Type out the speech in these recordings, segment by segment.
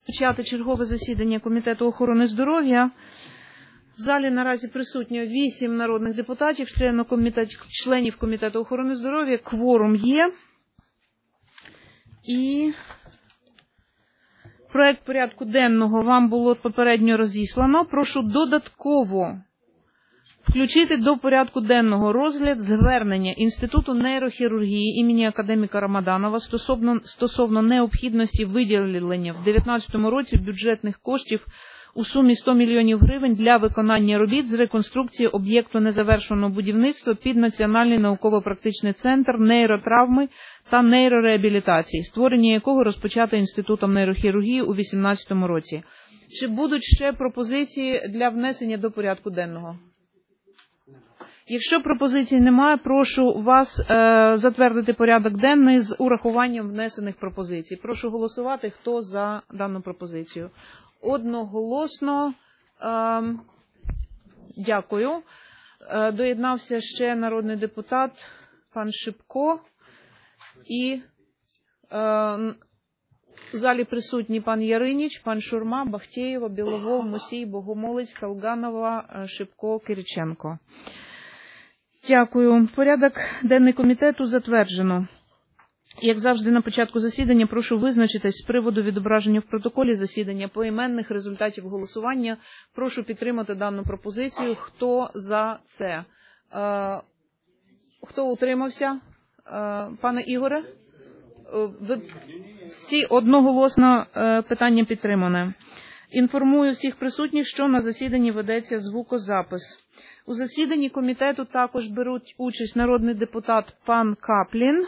Почати чергове засідання Комітету охорони здоров'я. В залі наразі присутньо 8 народних депутатів, членів Комітету охорони здоров'я. Кворум є. І проект порядку денного вам було попередньо розіслано. Прошу додатково включити до порядку денного розгляд звернення Інституту нейрохірургії імені академіка Рамаданова стосовно необхідності виділення в 2019 році бюджетних коштів у сумі 100 мільйонів гривень для виконання робіт з реконструкції об'єкту незавершеного будівництва під Національний науково-практичний центр нейротравми та нейрореабілітації, створення якого розпочато Інститутом нейрохірургії у 2018 році. Чи будуть ще пропозиції для внесення до порядку денного? Якщо пропозицій немає, прошу вас затвердити порядок денний з урахуванням внесених пропозицій. Прошу голосувати, хто за дану пропозицію. Одноголосно. Дякую. Доєднався ще народний депутат пан Шипко. І в залі присутні пан Яриніч, пан Шурма, Бахтєєва, Біловол, Мусій, Богомолець, Калганова, Шипко, Кириченко. Дякую. Порядок денний комітету затверджено. Як завжди на початку засідання, прошу визначитись з приводу відображення в протоколі засідання поіменних результатів голосування. Прошу підтримати дану пропозицію. Хто за це? Хто утримався? Пане Ігоре? Всі одноголосно питання підтримане. Інформую всіх присутніх, що на засіданні ведеться звукозапис. У засіданні комітету також беруть участь народний депутат пан Каплін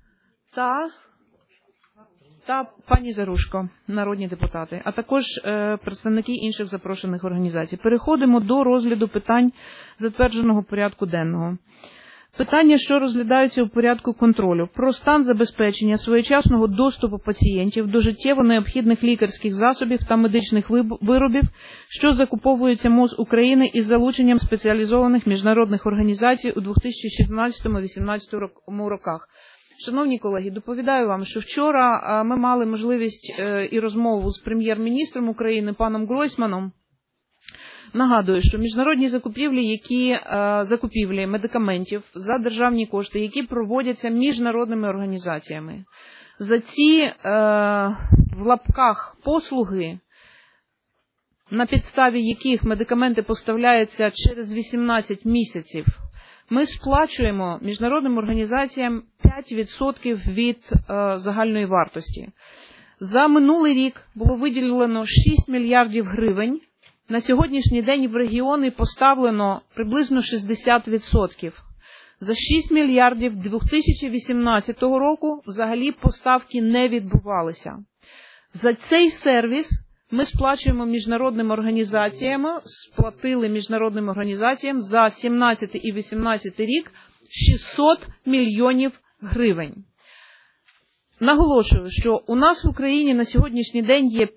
та пані Зарушко, народні депутати, а також представники інших запрошених організацій. Переходимо до розгляду питань затвердженого порядку денного. Питання, що розглядаються у порядку контролю. Про стан забезпечення своєчасного доступу пацієнтів до життєво необхідних лікарських засобів та медичних виробів, що закуповуються МОЗ України із залученням спеціалізованих міжнародних організацій у 2016-2018 роках. Шановні колеги, доповідаю вам, що вчора ми мали можливість і розмову з прем'єр-міністром України паном Гройсманом. Нагадую, що міжнародні закупівлі медикаментів за державні кошти, які проводяться міжнародними організаціями, за ці в лапках послуги, на підставі яких медикаменти поставляються через 18 місяців, ми сплачуємо міжнародним організаціям 5% від загальної вартості. За минулий рік було виділено 6 мільярдів гривень. На сьогоднішній день в регіони поставлено приблизно 60%. За 6 мільярдів 2018 року взагалі поставки не відбувалися. За цей сервіс ми сплачуємо міжнародним організаціям, сплатили міжнародним організаціям за 17 і 18 рік 600 мільйонів гривень. Наголошую, що у нас в Україні на сьогоднішній день є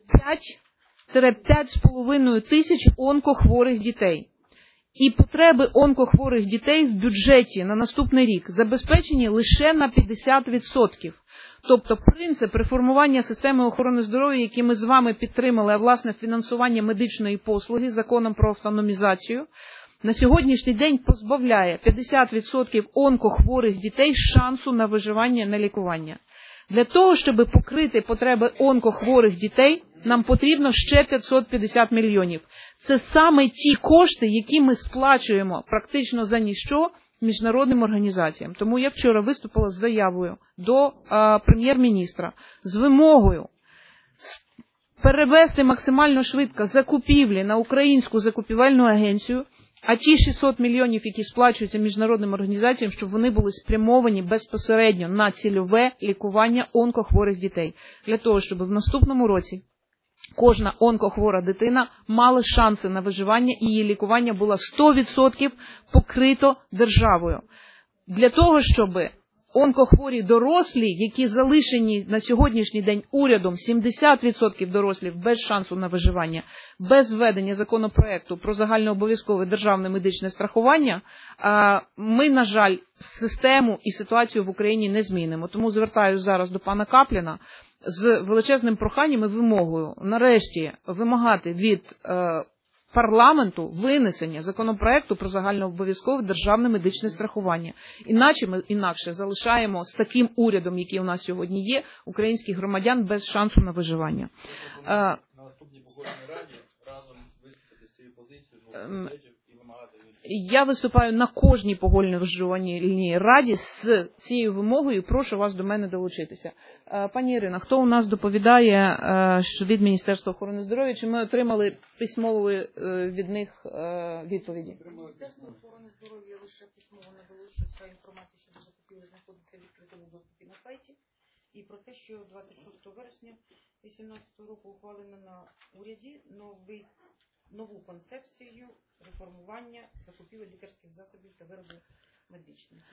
5,5 тисяч онкохворих дітей. І потреби онкохворих дітей в бюджеті на наступний рік забезпечені лише на 50%. Тобто принцип реформування системи охорони здоров'я, який ми з вами підтримали, а власне фінансування медичної послуги законом про автономізацію, на сьогоднішній день позбавляє 50% онкохворих дітей шансу на виживання, на лікування. Для того, щоб покрити потреби онкохворих дітей, нам потрібно ще 550 мільйонів. Це саме ті кошти, які ми сплачуємо практично за ніщо міжнародним організаціям. Тому я вчора виступила з заявою до прем'єр-міністра з вимогою перевести максимально швидко закупівлі на українську закупівельну агенцію, а ті 600 мільйонів, які сплачуються міжнародним організаціям, щоб вони були спрямовані безпосередньо на цільове лікування онкохворих дітей. Для того, щоб в наступному році кожна онкохвора дитина мала шанси на виживання і її лікування було 100% покрито державою. Для того, щоб онкохворі дорослі, які залишені на сьогоднішній день урядом, 70% дорослих без шансу на виживання, без введення законопроекту про загальнообов'язкове державне медичне страхування, ми, на жаль, систему і ситуацію в Україні не змінимо. Тому звертаюся зараз до пана Капліна з величезним проханням і вимогою нарешті вимагати від парламенту винесення законопроекту про загальнообов'язкове державне медичне страхування. Іначе ми залишаємо з таким урядом, який у нас сьогодні є, українських громадян без шансу на виживання. На наступній погодній раді разом виступити з цією позицією і вимагати від... Я виступаю на кожній погоджувальній раді з цією вимогою. Прошу вас до мене долучитися. Пані Ірина, хто у нас доповідає від Міністерства охорони здоров'я? Чи ми отримали письмові від них відповіді? Міністерство охорони здоров'я лише письмово надало, що вся інформація щодо закупівель знаходиться в відкритому доступі на сайті. І про те, що 26 вересня 2018 року ухвалено на уряді нову концепцію реформування закупівель лікарських засобів та виробів медичних.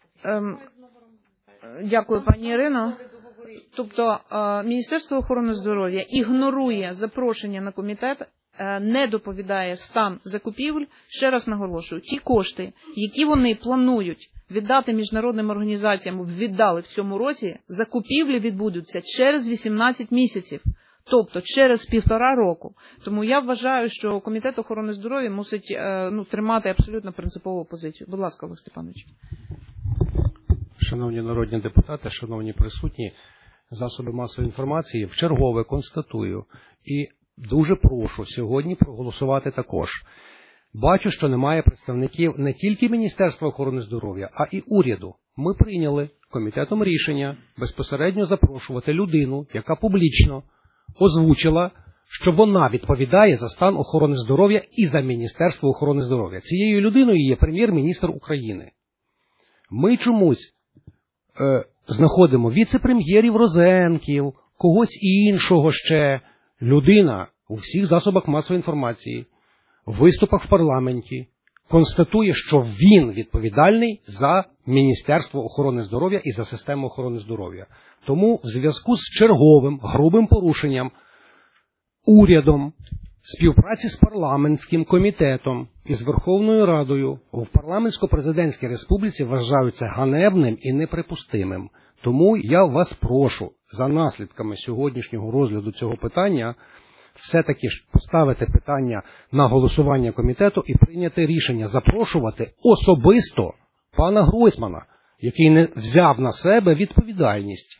Дякую, пані Ірино. Тобто Міністерство охорони здоров'я ігнорує запрошення на комітет, не доповідає стан закупівель. Ще раз наголошую, ті кошти, які вони планують віддати міжнародним організаціям, віддали в цьому році, закупівлі відбудуться через 18 місяців. Тобто через 1,5 року. Тому я вважаю, що Комітет охорони здоров'я мусить тримати абсолютно принципову позицію. Будь ласка, Олег Степанович. Шановні народні депутати, шановні присутні, засоби масової інформації, вчергове констатую і дуже прошу сьогодні проголосувати також. Бачу, що немає представників не тільки Міністерства охорони здоров'я, а і уряду. Ми прийняли комітетом рішення безпосередньо запрошувати людину, яка публічно озвучила, що вона відповідає за стан охорони здоров'я і за Міністерство охорони здоров'я. Цією людиною є прем'єр-міністр України. Ми чомусь знаходимо віце-прем'єрів Розенків, когось іншого ще. Людина у всіх засобах масової інформації, в виступах в парламенті, констатує, що він відповідальний за Міністерство охорони здоров'я і за систему охорони здоров'я. Тому в зв'язку з черговим грубим порушенням урядом, співпраці з парламентським комітетом і з Верховною Радою в парламентсько-президентській республіці вважаються ганебним і неприпустимим. Тому я вас прошу за наслідками сьогоднішнього розгляду цього питання все-таки поставити питання на голосування комітету і прийняти рішення запрошувати особисто пана Гройсмана, який не взяв на себе відповідальність.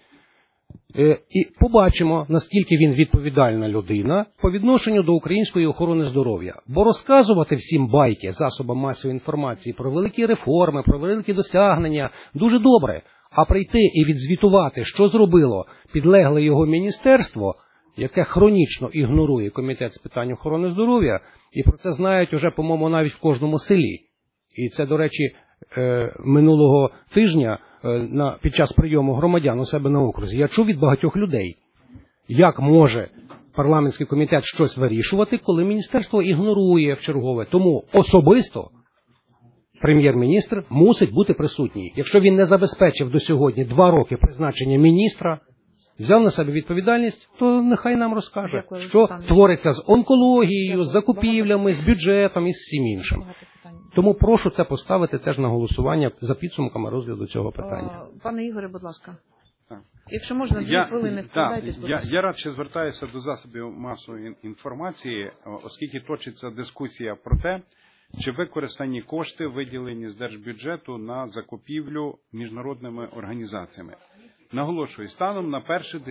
І побачимо, наскільки він відповідальна людина по відношенню до української охорони здоров'я. Бо розказувати всім байки засобам масової інформації про великі реформи, про великі досягнення дуже добре, а прийти і відзвітувати, що зробило підлегле його міністерство, яке хронічно ігнорує Комітет з питань охорони здоров'я, і про це знають уже, по-моєму, навіть в кожному селі. І це, до речі, минулого тижня під час прийому громадян у себе на окрузі я чув від багатьох людей, як може парламентський комітет щось вирішувати, коли міністерство ігнорує вчергове. Тому особисто прем'єр-міністр мусить бути присутній. Якщо він не забезпечив до сьогодні 2 роки призначення міністра, взяв на себе відповідальність, то нехай нам розкаже, дякую, що твориться з онкологією, з закупівлями, з бюджетом і з всім іншим. Тому прошу це поставити теж на голосування за підсумками розгляду цього питання. Пане Ігоре, будь ласка. Якщо можна, 2 хвилини вкладайтесь, будь ласка. Я радше звертаюся до засобів масової інформації, оскільки точиться дискусія про те, чи використані кошти, виділені з держбюджету на закупівлю міжнародними організаціями. Наголошую, станом на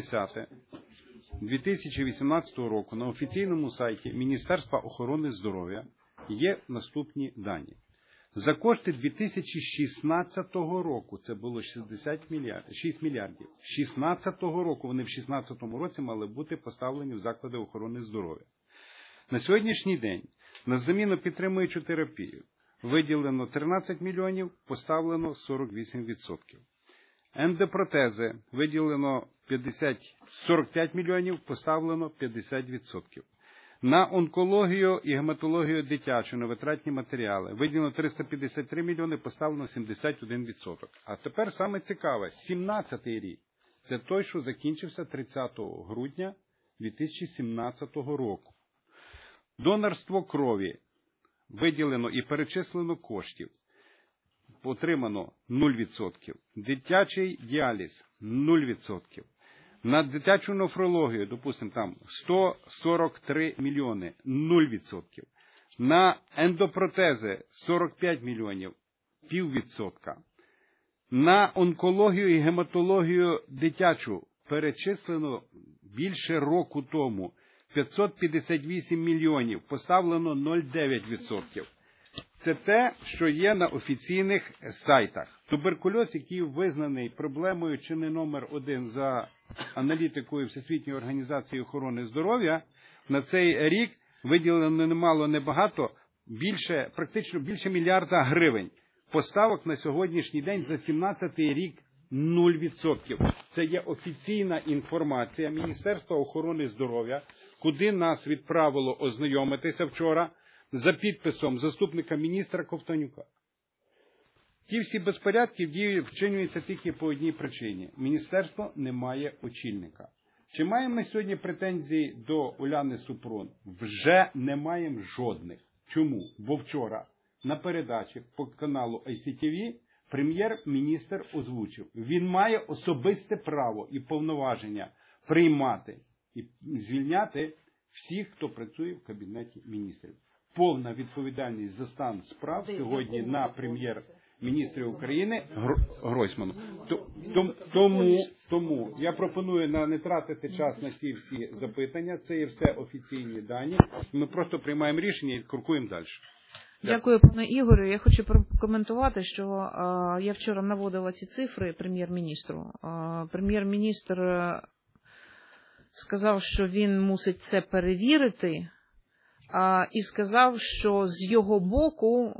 1.10.2018 року на офіційному сайті Міністерства охорони здоров'я є наступні дані. За кошти 2016 року, це було 6 мільярдів, 2016 року, вони в 2016 році мали бути поставлені в заклади охорони здоров'я. На сьогоднішній день на заміну підтримуючу терапію виділено 13 мільйонів, поставлено 48%. Ендопротези виділено 45 мільйонів, поставлено 50%. На онкологію і гематологію дитячу, на витратні матеріали виділено 353 мільйони, поставлено 71%. А тепер саме цікаве, 17-й рік. Це той, що закінчився 30 грудня 2017 року. Донорство крові виділено і перечислено коштів. Отримано 0%. Дитячий діаліз – 0%. На дитячу нефрологію, допустимо, там 143 мільйони, 0%. На ендопротези 45 мільйонів, 0,5%. На онкологію і гематологію дитячу перечислено більше року тому 558 мільйонів, поставлено 0,9%. Це те, що є на офіційних сайтах. Туберкульоз, який визнаний проблемою чи не номер 1 за аналітикою Всесвітньої організації охорони здоров'я, на цей рік виділено немало, небагато, практично більше мільярда гривень. Поставок на сьогоднішній день за 17-й рік 0%. Це є офіційна інформація Міністерства охорони здоров'я, куди нас відправило ознайомитися вчора за підписом заступника міністра Ковтонюка. Ті всі безпорядки вчинюються тільки по одній причині. Міністерство не має очільника. Чи маємо ми сьогодні претензії до Уляни Супрун? Вже не маємо жодних. Чому? Бо вчора на передачі по каналу ICTV прем'єр-міністр озвучив. Він має особисте право і повноваження приймати і звільняти всіх, хто працює в Кабінеті міністрів. Повна відповідальність за стан справ сьогодні на прем'єр-міністрі України Гройсману. Тому я пропоную не тратити час на ці всі запитання. Це є все офіційні дані. Ми просто приймаємо рішення і крокуємо далі. Дякую, пане Ігорю. Я хочу прокоментувати, що я вчора наводила ці цифри прем'єр-міністру. Прем'єр-міністр сказав, що він мусить це перевірити, і сказав, що з його боку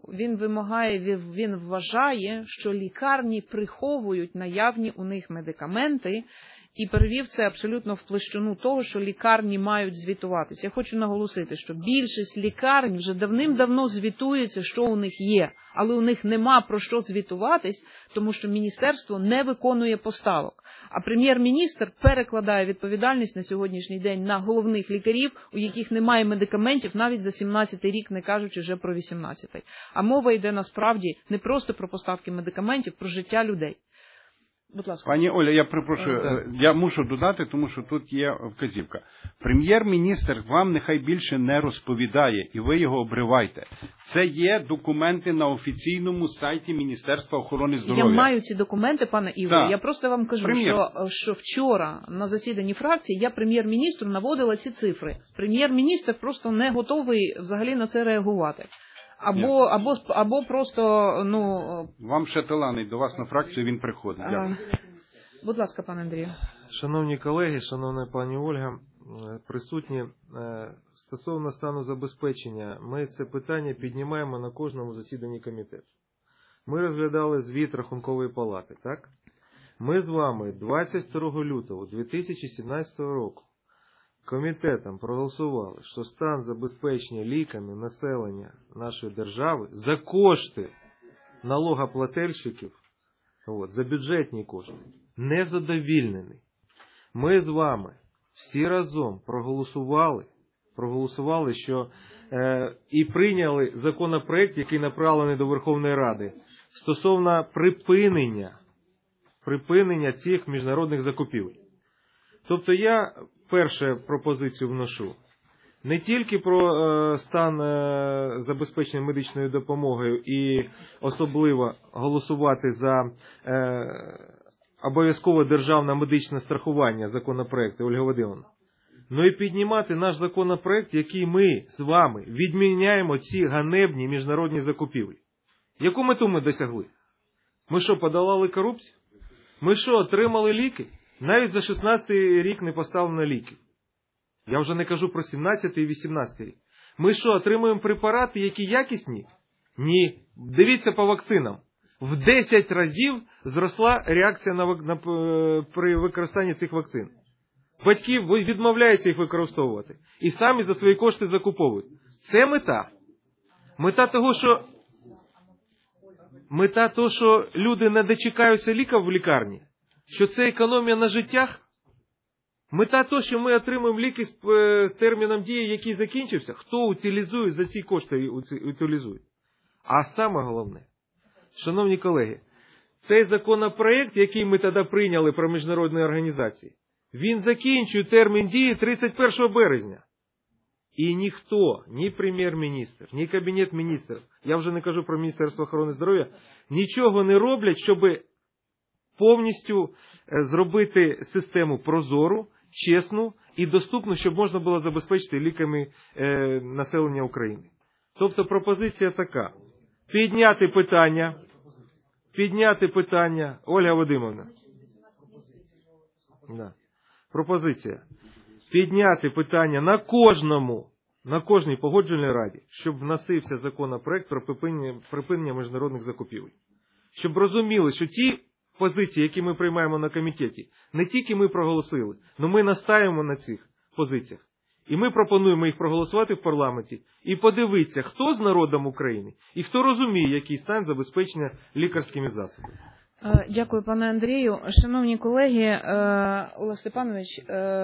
він вважає, що лікарні приховують наявні у них медикаменти, і перевів це абсолютно в площину того, що лікарні мають звітуватися. Я хочу наголосити, що більшість лікарень вже давним-давно звітується, що у них є, але у них нема про що звітуватись, тому що міністерство не виконує поставок. А прем'єр-міністр перекладає відповідальність на сьогоднішній день на головних лікарів, у яких немає медикаментів навіть за 17-й рік, не кажучи вже про 18-й. А мова йде насправді не просто про поставки медикаментів, про життя людей. Будь ласка. Пані Оля, я перепрошую, я мушу додати, тому що тут є вказівка. Прем'єр-міністр вам нехай більше не розповідає, і ви його обривайте. Це є документи на офіційному сайті Міністерства охорони здоров'я. Я маю ці документи, пане Ігорю. Я просто вам кажу, що вчора на засіданні фракції я прем'єр-міністру наводила ці цифри. Прем'єр-міністр просто не готовий взагалі на це реагувати. Або просто, Вам ще таланить, до вас на фракцію він приходить. Дякую. Будь ласка, пане Андрію. Шановні колеги, шановна пані Ольга, присутні, стосовно стану забезпечення, ми це питання піднімаємо на кожному засіданні комітету. Ми розглядали звіт Рахункової палати, так? Ми з вами 22 лютого 2017 року комітетом проголосували, що стан забезпечення ліками населення нашої держави за кошти налогоплательщиків, за бюджетні кошти, незадовільнений. Ми з вами всі разом проголосували, що і прийняли законопроект, який направлений до Верховної Ради, стосовно припинення цих міжнародних закупівель. Тобто я першу пропозицію вношу не тільки про стан забезпечення медичною допомогою і особливо голосувати за обов'язкове державне медичне страхування законопроекту Ольга Вадимовна, но і піднімати наш законопроект, який ми з вами відміняємо ці ганебні міжнародні закупівлі. Яку мету ми досягли? Ми що, подолали корупцію? Ми що, отримали ліки? Навіть за 16-й рік не поставлено ліки. Я вже не кажу про 17-й і 18-й рік. Ми що, отримуємо препарати, які якісні? Ні. Дивіться по вакцинам. В 10 разів зросла реакція при використанні цих вакцин. Батьки відмовляються їх використовувати. І самі за свої кошти закуповують. Це мета. Мета того, що люди не дочекаються ліка в лікарні. Що це економія на життях? Мета того, що ми отримуємо ліки з терміном дії, який закінчився, хто утилізує за ці кошти утилізує. А саме головне, шановні колеги, цей законопроект, який ми тоді прийняли про міжнародні організації, Він закінчує термін дії 31 березня. І ніхто, ні прем'єр-міністр, ні Кабінет міністрів, я вже не кажу про Міністерство охорони здоров'я, нічого не роблять, щоб повністю зробити систему прозору, чесну і доступну, щоб можна було забезпечити ліками населення України. Тобто пропозиція така. Підняти питання, Ольга Вадимовна. Да. Пропозиція. Підняти питання на кожній погоджувальній раді, щоб вносився законопроект про припинення міжнародних закупівель. Щоб розуміли, що ті позиції, які ми приймаємо на комітеті, не тільки ми проголосили, але ми настаємо на цих позиціях. І ми пропонуємо їх проголосувати в парламенті і подивитися, хто з народом України і хто розуміє, який стан забезпечення лікарськими засобами. Дякую, пане Андрію. Шановні колеги, Олег Степанович,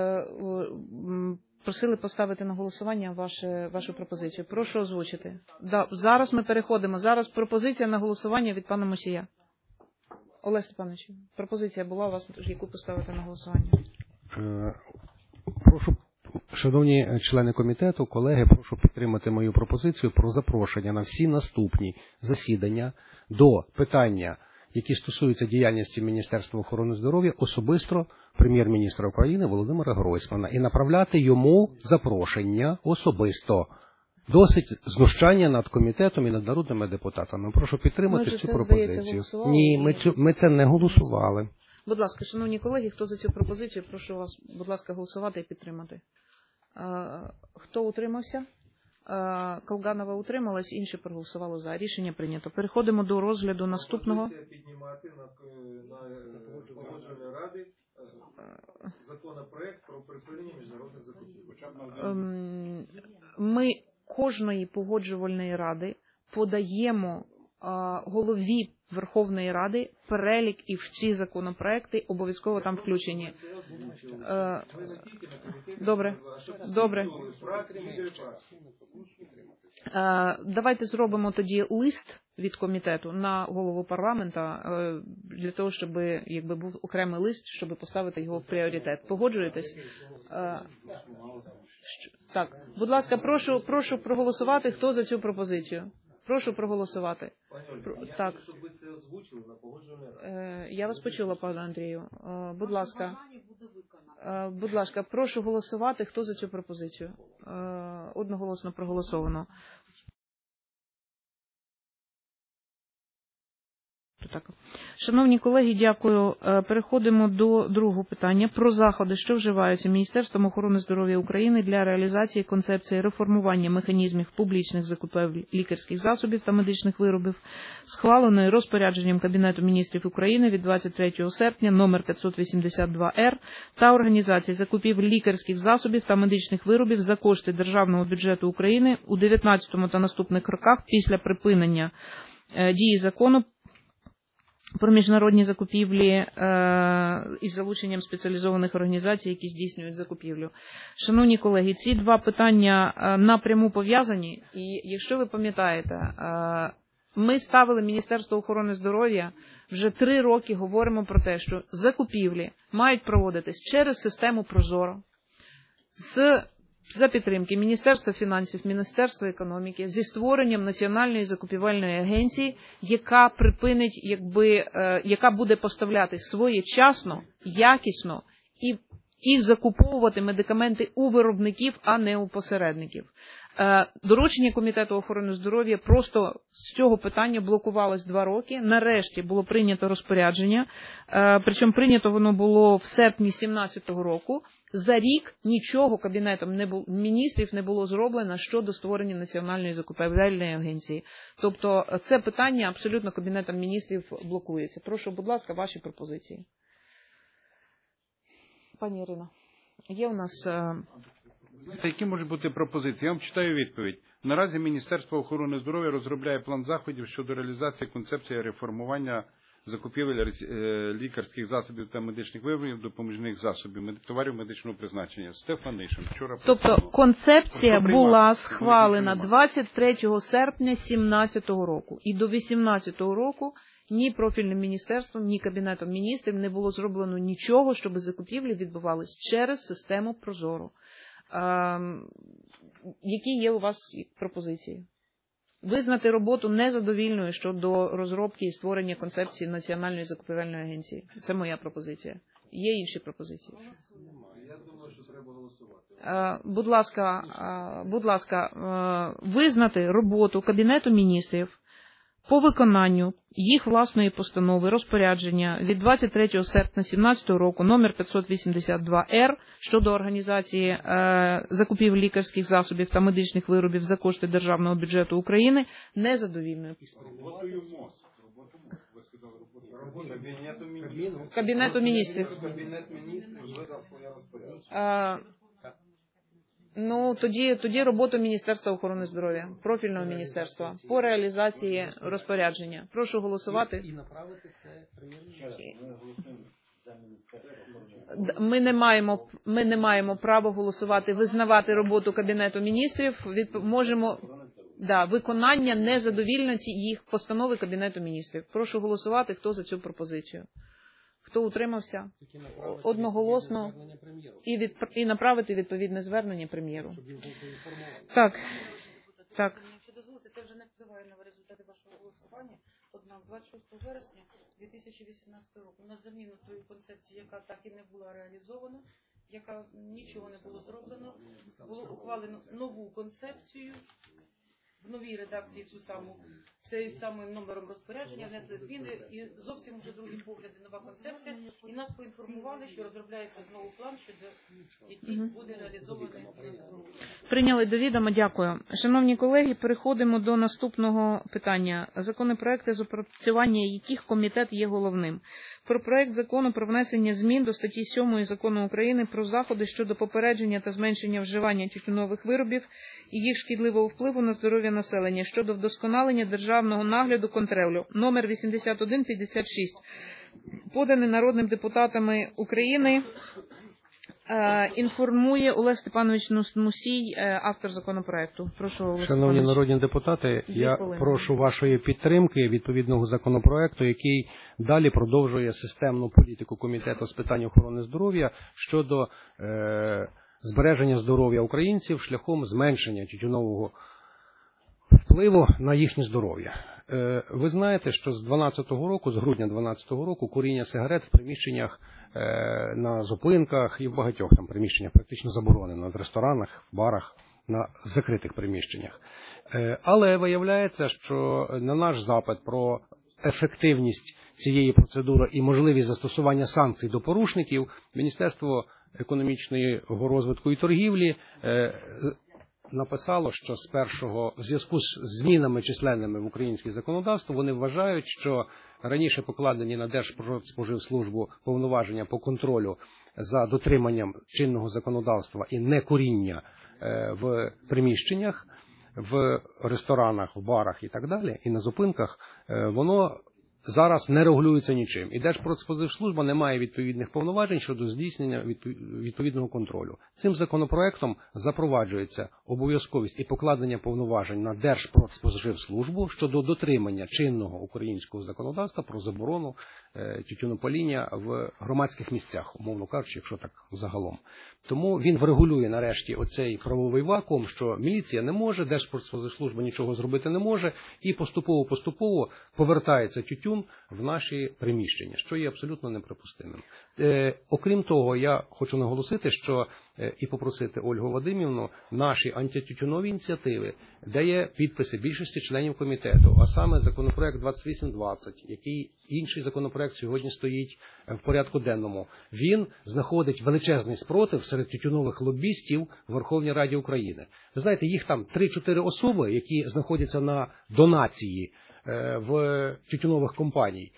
просили поставити на голосування вашу пропозицію. Прошу озвучити. Да, зараз ми переходимо. Зараз пропозиція на голосування від пана Мусія. Олег Степанович, пропозиція була у вас, яку поставити на голосування. Прошу, шановні члени комітету, колеги, прошу підтримати мою пропозицію про запрошення на всі наступні засідання до питання, які стосуються діяльності Міністерства охорони здоров'я, особисто прем'єр-міністра України Володимира Гройсмана і направляти йому запрошення особисто. Досить знущання над комітетом і над народними депутатами. Прошу підтримати цю пропозицію. Ні, ми це не голосували. Будь ласка, шановні колеги, хто за цю пропозицію, прошу вас, будь ласка, голосувати і підтримати. Хто утримався? Колганова утрималась, інші проголосували за. Рішення прийнято. Переходимо до розгляду наступного. Піднімати на погоджувальній раді законопроект про припинення міжнародних закупівель. Ми кожної погоджувальної ради подаємо голові Верховної Ради перелік і в ці законопроекти обов'язково там включені. Добре. Давайте зробимо тоді лист від комітету на голову парламента для того, щоб був окремий лист, щоб поставити його в пріоритет. Погоджуєтесь? Так. Будь ласка, прошу проголосувати, хто за цю пропозицію. Прошу проголосувати. Так. Я вас почула, пане Андрію. Будь ласка, прошу голосувати, хто за цю пропозицію. Одноголосно проголосовано. Так. Шановні колеги, дякую. Переходимо до другого питання про заходи, що вживаються Міністерством охорони здоров'я України для реалізації концепції реформування механізмів публічних закупівель лікарських засобів та медичних виробів, схваленої розпорядженням Кабінету міністрів України від 23 серпня номер 582-Р та організації закупівель лікарських засобів та медичних виробів за кошти Державного бюджету України у 2019 та наступних роках після припинення дії закону про міжнародні закупівлі із залученням спеціалізованих організацій, які здійснюють закупівлю. Шановні колеги, ці два питання напряму пов'язані, і якщо ви пам'ятаєте, ми ставили Міністерство охорони здоров'я, вже 3 роки говоримо про те, що закупівлі мають проводитись через систему ProZorro, за підтримки Міністерства фінансів, Міністерства економіки, зі створенням Національної закупівельної агенції, яка припинить, яка буде поставляти своєчасно, якісно і закуповувати медикаменти у виробників, а не у посередників. Доручення Комітету охорони здоров'я просто з цього питання блокувалось 2 роки. Нарешті було прийнято розпорядження, причому прийнято воно було в серпні 2017 року. За рік нічого Кабінетом міністрів не було зроблено щодо створення Національної закупівельної агенції. Тобто це питання абсолютно Кабінетом міністрів блокується. Прошу, будь ласка, ваші пропозиції. Пані Ірино, є у нас... Які можуть бути пропозиції? Я вам читаю відповідь. Наразі Міністерство охорони здоров'я розробляє план заходів щодо реалізації концепції реформування закупівель лікарських засобів та медичних виробів, допоміжних засобів, товарів медичного призначення. Стефанишин. Тобто концепція була схвалена 23 серпня 2017 року. І до 2018 року ні профільним міністерством, ні Кабінетом міністрів не було зроблено нічого, щоб закупівлі відбувались через систему ProZorro. Які є у вас пропозиції? Визнати роботу незадовільною щодо розробки і створення концепції Національної закупівельної агенції. Це моя пропозиція. Є інші пропозиції? Я думаю, що треба голосувати. Будь ласка, визнати роботу Кабінету міністрів по виконанню їх власної постанови розпорядження від 23 серпня 2017 року номер 582-Р щодо організації закупівель лікарських засобів та медичних виробів за кошти Державного бюджету України незадовільною. Кабінету міністрів. Ну, тоді роботу Міністерства охорони здоров'я, профільного міністерства по реалізації розпорядження. Прошу голосувати. І направити це Ми не маємо права голосувати, визнавати роботу Кабінету міністрів. Можемо виконання незадовільності їх постанови Кабінету міністрів. Прошу голосувати, хто за цю пропозицію. Хто утримався? Одноголосно. І направити відповідне звернення прем'єру. Так. Якщо дозволите, це вже не впливає на результати вашого голосування. Однак 26 вересня 2018 року на заміну тої концепції, яка так і не була реалізована, яка нічого не було зроблено, було ухвалено нову концепцію, в новій редакції цю саму, цей самим номером розпорядження внесли зміни і зовсім вже другі погляди, нова концепція. І нас поінформували, що розробляється знову план, який буде реалізований. Прийняли до відома, дякую. Шановні колеги, переходимо до наступного питання. Законопроекти, з опрацювання яких комітет є головним. Про проект закону про внесення змін до статті 7 Закону України про заходи щодо попередження та зменшення вживання тютюнових виробів і їх шкідливого впливу на здоров'я населення щодо вдосконалення державного нагляду контролю номер 8156, поданий народним депутатами України. Інформує Олег Степанович Мусій, автор законопроекту. Прошу, Олег Шановні Степанович. народні депутати, я прошу вашої підтримки відповідного законопроекту, який далі продовжує системну політику Комітету з питань охорони здоров'я щодо збереження здоров'я українців шляхом зменшення тютюнового впливу на їхнє здоров'я. Ви знаєте, що з грудня 2012 року куріння сигарет в приміщеннях на зупинках і в багатьох там приміщеннях практично заборонено, в ресторанах, в барах, на закритих приміщеннях. Але виявляється, що на наш запит про ефективність цієї процедури і можливість застосування санкцій до порушників, Міністерство економічного розвитку і торгівлі написало, що в зв'язку з змінами численними в українське законодавство вони вважають, що раніше покладені на Держпродспоживслужбу повноваження по контролю за дотриманням чинного законодавства і некуріння в приміщеннях, в ресторанах, в барах і так далі, і на зупинках, воно зараз не регулюється нічим. І Держпродспоживслужба не має відповідних повноважень щодо здійснення відповідного контролю. Цим законопроектом запроваджується обов'язковість і покладення повноважень на Держпродспоживслужбу щодо дотримання чинного українського законодавства про заборону тютюнопаління в громадських місцях, умовно кажучи, якщо так загалом. Тому він врегулює нарешті оцей правовий вакуум, що міліція не може, Держпродспоживслужба нічого зробити не може, і поступово повертається тютюн в наші приміщення, що є абсолютно неприпустимим. Окрім того, я хочу наголосити, що і попросити Ольгу Вадимівну, наші антитютюнові ініціативи, де є підписи більшості членів комітету, а саме законопроект 2820, який інший законопроект сьогодні стоїть в порядку денному, він знаходить величезний спротив серед тютюнових лобістів в Верховній Раді України. Ви знаєте, їх там 3-4 особи, які знаходяться на донації в тютюнових компаній,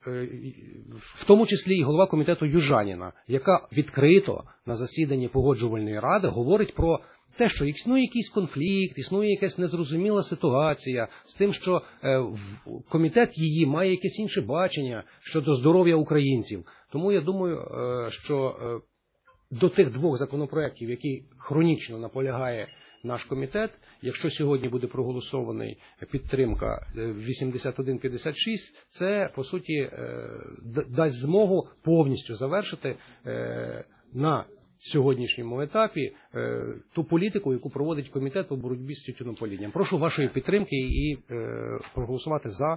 в тому числі і голова комітету Южаніна, яка відкрито на засіданні Погоджувальної ради говорить про те, що існує якийсь конфлікт, існує якась незрозуміла ситуація з тим, що комітет її має якесь інше бачення щодо здоров'я українців. Тому я думаю, що до тих двох законопроєктів, які хронічно наполягає наш комітет. Якщо сьогодні буде проголосований підтримка 8156, це, по суті, дасть змогу повністю завершити на сьогоднішньому етапі ту політику, яку проводить комітет по боротьбі з тютюнопалінням. Прошу вашої підтримки і проголосувати за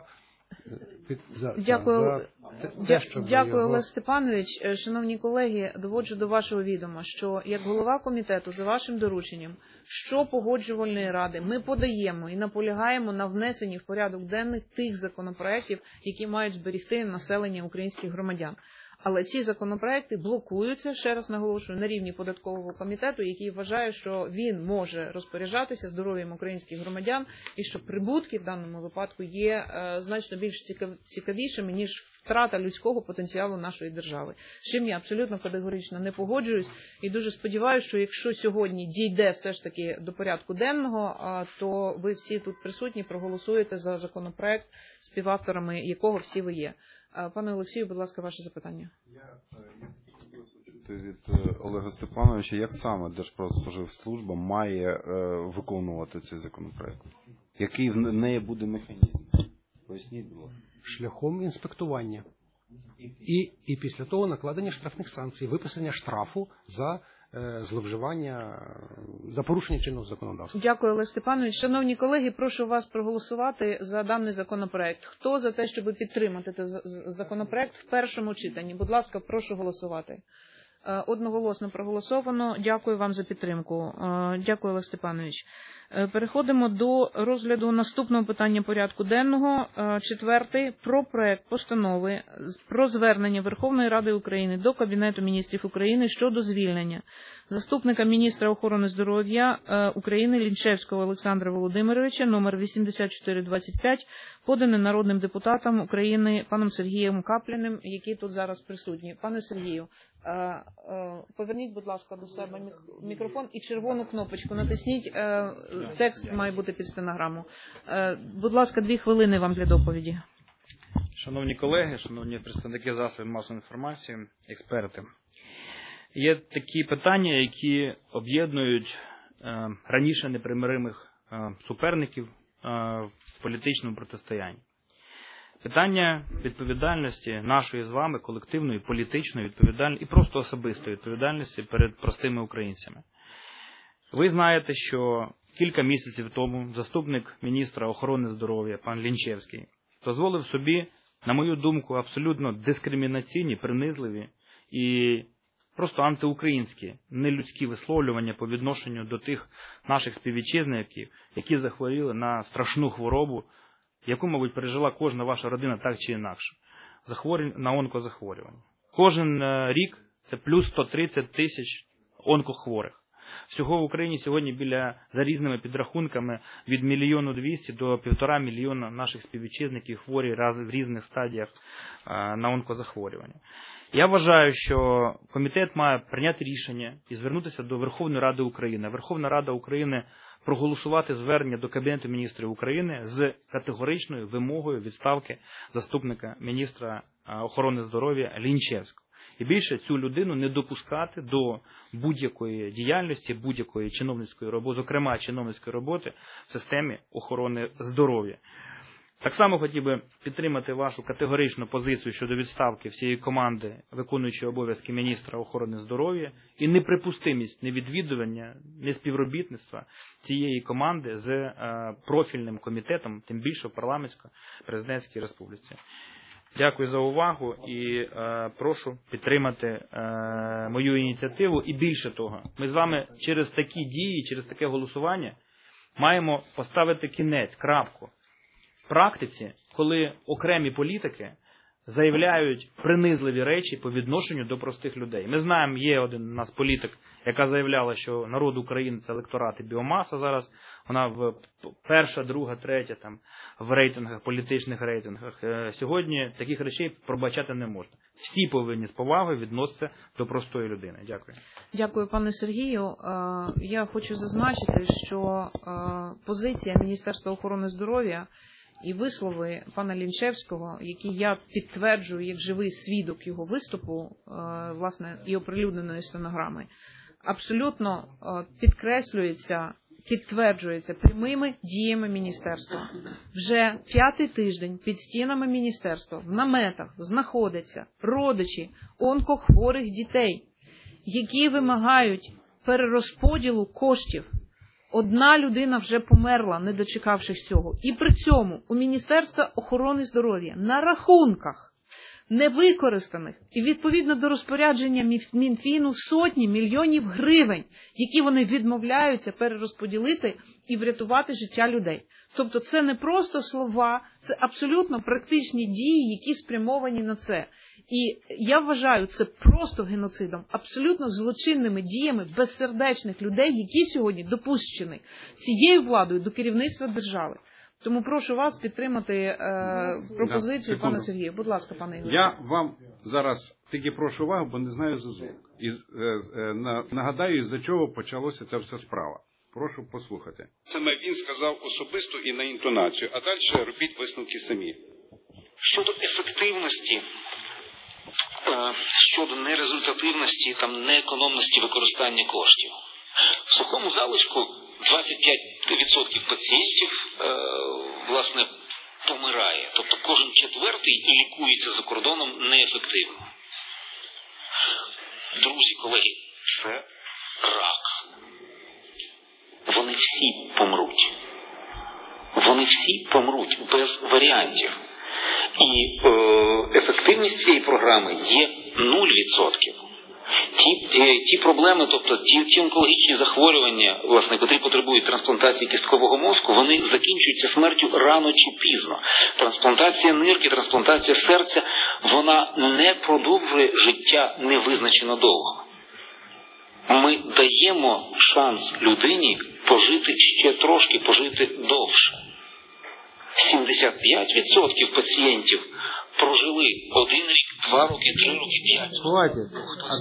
Дякую, Олег Степанович. Шановні колеги, доводжу до вашого відома, що як голова комітету за вашим дорученням, що погоджувальної ради ми подаємо і наполягаємо на внесенні в порядок денний тих законопроєктів, які мають зберегти населення українських громадян. Але ці законопроекти блокуються, ще раз наголошую, на рівні податкового комітету, який вважає, що він може розпоряджатися здоров'ям українських громадян і що прибутки в даному випадку є значно більш цікавішими, ніж втрата людського потенціалу нашої держави. З чим я абсолютно категорично не погоджуюсь і дуже сподіваюся, що якщо сьогодні дійде все ж таки до порядку денного, то ви всі тут присутні проголосуєте за законопроект, співавторами якого всі ви є. Пане Олексію, будь ласка, ваше запитання. Я хотів почути від Олега Степановича, як саме Держпродспоживслужба має виконувати цей законопроект? Який в неї буде механізм? Поясніть, будь ласка. Шляхом інспектування. І після того накладення штрафних санкцій, виписання штрафу за зловживання, за порушення чинного законодавства. Дякую, Олег Степанович. Шановні колеги, прошу вас проголосувати за даний законопроект. Хто за те, щоб підтримати цей законопроект в першому читанні? Будь ласка, прошу голосувати. Одноголосно проголосовано. Дякую вам за підтримку. Дякую, Олег Степанович. Переходимо до розгляду наступного питання порядку денного. Четвертий. Про проект постанови про звернення Верховної Ради України до Кабінету міністрів України щодо звільнення заступника міністра охорони здоров'я України Лінчевського Олександра Володимировича, номер 8425, поданий народним депутатом України паном Сергієм Капліним, який тут зараз присутній. Пане Сергію, поверніть, будь ласка, до себе мікрофон і червону кнопочку натисніть. Текст має бути під стенограму. Будь ласка, 2 хвилини вам для доповіді. Шановні колеги, шановні представники засобів масової інформації, експерти. Є такі питання, які об'єднують раніше непримиримих суперників в політичному протистоянні. Питання відповідальності нашої з вами колективної, політичної відповідальності і просто особистої відповідальності перед простими українцями. Ви знаєте, що кілька місяців тому заступник міністра охорони здоров'я пан Лінчевський дозволив собі, на мою думку, абсолютно дискримінаційні, принизливі і просто антиукраїнські, нелюдські висловлювання по відношенню до тих наших співвітчизників, які захворіли на страшну хворобу, яку, мабуть, пережила кожна ваша родина так чи інакше, на онкозахворювання. Кожен рік це плюс 130 тисяч онкохворих. Всього в Україні сьогодні за різними підрахунками, від 1 200 000 до 1,5 мільйона наших співвітчизників хворі в різних стадіях на онкозахворювання. Я вважаю, що комітет має прийняти рішення і звернутися до Верховної Ради України. Верховна Рада України проголосувати звернення до Кабінету міністрів України з категоричною вимогою відставки заступника міністра охорони здоров'я Лінчевського. І більше цю людину не допускати до будь-якої діяльності, будь-якої чиновницької роботи, зокрема чиновницької роботи в системі охорони здоров'я. Так само хотів би підтримати вашу категоричну позицію щодо відставки всієї команди, виконуючої обов'язки міністра охорони здоров'я, і неприпустимість невідвідування, неспівробітництва цієї команди з профільним комітетом, тим більше в парламентсько-президентській республіці. Дякую за увагу і прошу підтримати мою ініціативу. І більше того, ми з вами через такі дії, через таке голосування маємо поставити кінець, крапку. В практиці, коли окремі політики заявляють принизливі речі по відношенню до простих людей. Ми знаємо, є один у нас політик, яка заявляла, що народ України – це електорат і біомаса зараз. Вона в перша, друга, третя там, в рейтингах, політичних рейтингах. Сьогодні таких речей пробачати не можна. Всі повинні з повагою відноситися до простої людини. Дякую. Дякую, пане Сергію. Я хочу зазначити, що позиція Міністерства охорони здоров'я і вислови пана Лінчевського, які я підтверджую як живий свідок його виступу, власне, і оприлюдненої стенограми, абсолютно підкреслюється підтверджується прямими діями міністерства. Вже 5-й тиждень під стінами міністерства в наметах знаходяться родичі онкохворих дітей, які вимагають перерозподілу коштів. Одна людина вже померла, не дочекавшись цього. І при цьому у Міністерства охорони здоров'я на рахунках невикористаних і відповідно до розпорядження Мінфіну сотні мільйонів гривень, які вони відмовляються перерозподілити і врятувати життя людей. Тобто це не просто слова, це абсолютно практичні дії, які спрямовані на це. І я вважаю це просто геноцидом, абсолютно злочинними діями безсердечних людей, які сьогодні допущені цією владою до керівництва держави. Тому прошу вас підтримати пропозицію пана Сергія. Будь ласка, пане Ігор. Я вам зараз тільки прошу увагу, бо не знаю зв'язок. І нагадаю, із-за чого почалося ця вся справа. Прошу послухати. Саме він сказав особисто і на інтонацію, а далі робіть висновки самі. Щодо ефективності, щодо нерезультативності, неекономності використання коштів. В сухому залишку 25% пацієнтів, власне, помирає. Тобто кожен четвертий лікується за кордоном неефективно. Друзі, колеги, це рак. Вони всі помруть. Вони всі помруть без варіантів. І ефективність цієї програми є 0%. Ті проблеми, тобто ті онкологічні захворювання, власне, котрі потребують трансплантації кісткового мозку, вони закінчуються смертю рано чи пізно. Трансплантація нирки, трансплантація серця, вона не продовжує життя невизначено довго. Ми даємо шанс людині пожити ще трошки, пожити довше. 75% пацієнтів прожили 1 рік, 2 роки, 3 роки, 5 років. Хватить. А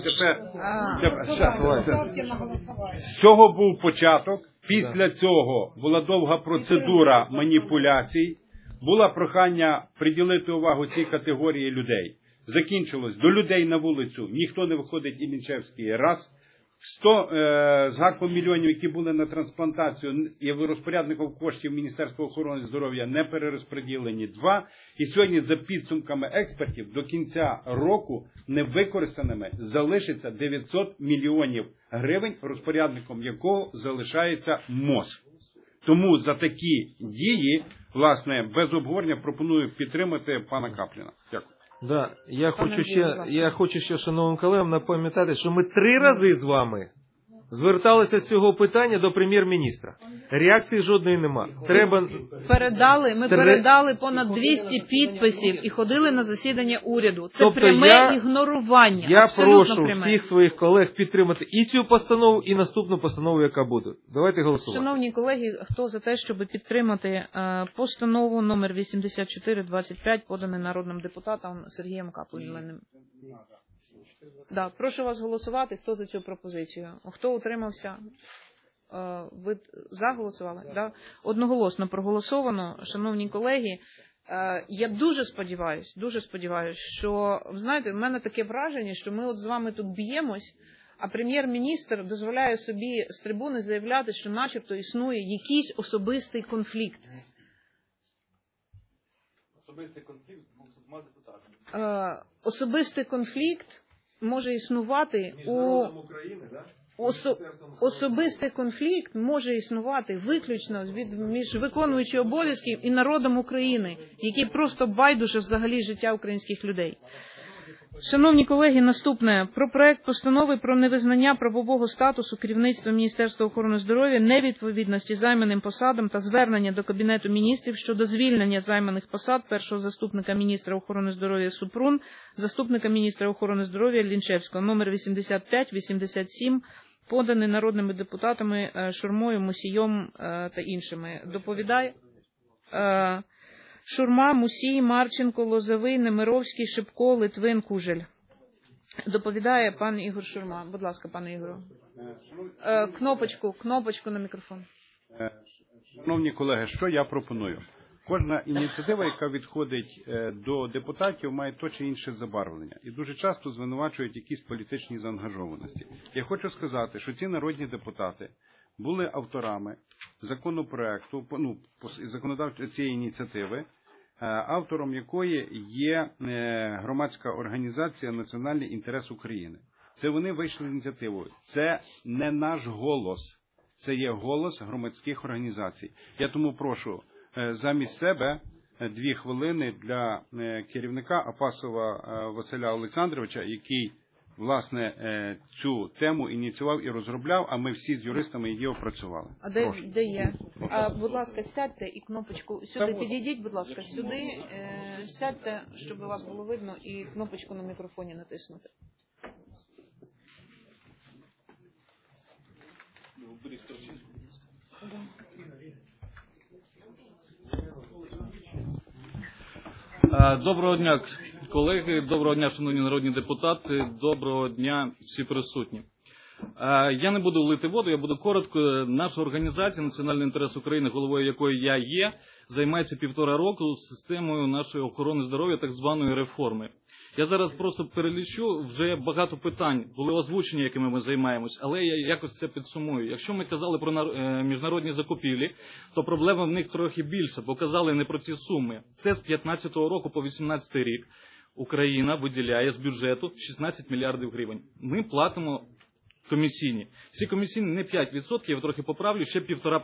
тепер з цього був початок. Після цього була довга процедура маніпуляцій. Було прохання приділити увагу цій категорії людей. Закінчилось до людей на вулицю. Ніхто не виходить і Мінчевський раз. 100 з гаком мільйонів, які були на трансплантацію, і розпорядником коштів Міністерства охорони здоров'я не перерозподілені 2. І сьогодні за підсумками експертів до кінця року невикористаними залишиться 900 мільйонів гривень, розпорядником якого залишається МОЗ. Тому за такі дії, власне, без обговорення пропоную підтримати пана Капліна. Дякую. Да, я хочу ще шановним колегам напам'ятати, що ми 3 рази з вами зверталися з цього питання до прем'єр-міністра. Реакції жодної нема. Ми передали понад 200 підписів і ходили на засідання уряду. Це пряме ігнорування. Я прошу пряме. всіх своїх колег підтримати і цю постанову, і наступну постанову, яка буде. Давайте голосувати. Шановні колеги, хто за те, щоб підтримати постанову номер 8425, поданий народним депутатом Сергієм Капліним? Да, прошу вас голосувати, хто за цю пропозицію. Хто утримався? Ви за голосували? Да? Одноголосно проголосовано. Шановні колеги, я дуже сподіваюся, що, знаєте, в мене таке враження, що ми от з вами тут б'ємось, а прем'єр-міністр дозволяє собі з трибуни заявляти, що начебто існує якийсь особистий конфлікт. Особистий конфлікт з 200 депутатами. Особистий конфлікт може існувати особистий конфлікт може існувати виключно між виконуючим обов'язків і народом України, який просто байдуже взагалі життя українських людей. Шановні колеги, наступне. Про проект постанови про невизнання правового статусу керівництва Міністерства охорони здоров'я, невідповідності займаним посадам та звернення до Кабінету міністрів щодо звільнення займаних посад першого заступника міністра охорони здоров'я Супрун, заступника міністра охорони здоров'я Лінчевського, номер 85-87, поданий народними депутатами Шурмою, Мусієм та іншими. Доповідає Шурма, Мусій, Марченко, Лозовий, Немировський, Шипко, Литвин, Кужель. Доповідає пан Ігор Шурма. Будь ласка, пане Ігору. Кнопочку на мікрофон. Шановні колеги, що я пропоную? Кожна ініціатива, яка відходить до депутатів, має то чи інше забарвлення. І дуже часто звинувачують якісь політичні заангажованості. Я хочу сказати, що ці народні депутати були авторами законопроекту, законодавчої цієї ініціативи, автором якої є громадська організація «Національний інтерес України». Це вони вийшли з ініціативою. Це не наш голос, це є голос громадських організацій. Я тому прошу замість себе 2 хвилини для керівника Апасова Василя Олександровича, який, власне, цю тему ініціював і розробляв, а ми всі з юристами її опрацювали. А де є? Будь ласка, сядьте і кнопочку сюди підійдіть, будь ласка, сюди, сядьте, щоб вас було видно, і кнопочку на мікрофоні натиснути. Доброго дня, колеги, доброго дня, шановні народні депутати, доброго дня всі присутні. Я не буду лити воду, я буду коротко. Наша організація «Національний інтерес України», головою якої я є, займається 1,5 року системою нашої охорони здоров'я, так званої реформи. Я зараз просто перелічу, вже багато питань були озвучені, якими ми займаємось, але я якось це підсумую. Якщо ми казали про міжнародні закупівлі, то проблема в них трохи більша, бо казали не про ці суми. Це з 2015 року по 2018 рік Україна виділяє з бюджету 16 мільярдів гривень. Ми платимо комісійні. Ці комісійні не 5%, я трохи поправлю, ще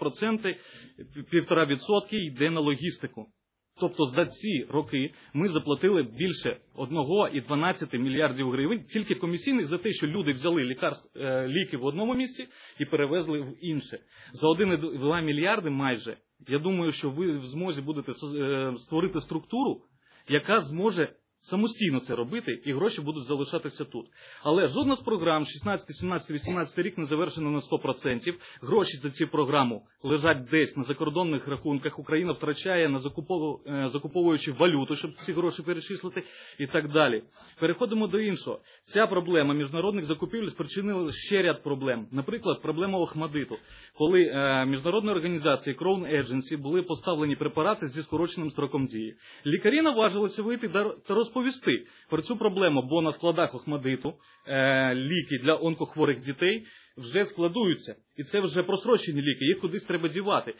1,5% йде на логістику. Тобто за ці роки ми заплатили більше 1,12 мільярдів гривень тільки комісійних за те, що люди взяли ліки в одному місці і перевезли в інше. За 1,2 мільярди майже, я думаю, що ви в змозі будете створити структуру, яка зможе самостійно це робити, і гроші будуть залишатися тут. Але жодна з програм 16, 17, 18 рік не завершена на 100%. Гроші за ці програму лежать десь на закордонних рахунках. Україна втрачає, закуповуючи валюту, щоб ці гроші перечислити і так далі. Переходимо до іншого. Ця проблема міжнародних закупівель спричинила ще ряд проблем. Наприклад, проблема Охмадиту. Коли міжнародні організації Crown Agency були поставлені препарати зі скороченим строком дії. Лікарі наважилися вийти та розповісти про цю проблему, бо на складах Охмадиту ліки для онкохворих дітей вже складуються. І це вже просрочені ліки, їх кудись треба дівати.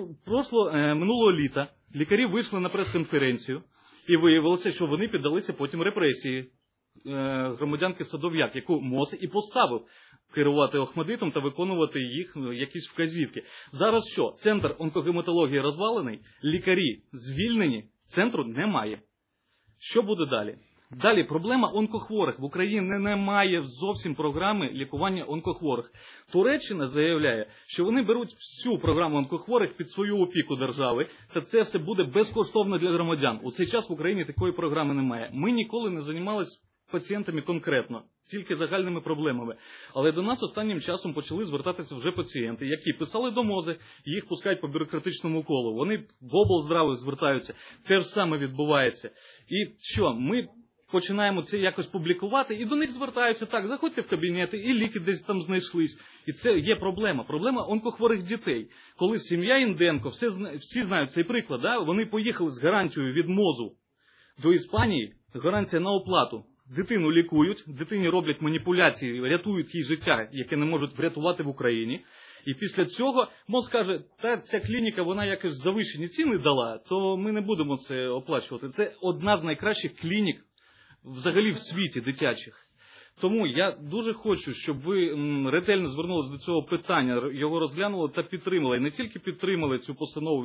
Минулого літа лікарі вийшли на прес-конференцію і виявилося, що вони піддалися потім репресії громадянки Садов'як, яку МОЗ і поставив керувати Охмадитом та виконувати їх якісь вказівки. Зараз що? Центр онкогематології розвалений, лікарі звільнені, центру немає. Що буде далі? Далі, проблема онкохворих. В Україні немає зовсім програми лікування онкохворих. Туреччина заявляє, що вони беруть всю програму онкохворих під свою опіку держави, та це все буде безкоштовно для громадян. У цей час в Україні такої програми немає. Ми ніколи не займалися пацієнтами конкретно, тільки загальними проблемами. Але до нас останнім часом почали звертатися вже пацієнти, які писали до МОЗи, їх пускають по бюрократичному колу. Вони в облздраву звертаються. Те ж саме відбувається. І що? Ми починаємо це якось публікувати, і до них звертаються, так, заходьте в кабінети, і ліки десь там знайшлись. І це є проблема. Проблема онкохворих дітей. Коли сім'я Інденко, всі знають цей приклад, да? Вони поїхали з гарантією від МОЗу до Іспанії, гарантія на оплату. Дитину лікують, дитині роблять маніпуляції, рятують їй життя, яке не можуть врятувати в Україні. І після цього МОЗ каже, та ця клініка, вона якось завищені ціни дала, то ми не будемо це оплачувати. Це одна з найкращих клінік взагалі в світі дитячих. Тому я дуже хочу, щоб ви ретельно звернулися до цього питання, його розглянули та підтримали. І не тільки підтримали цю постанову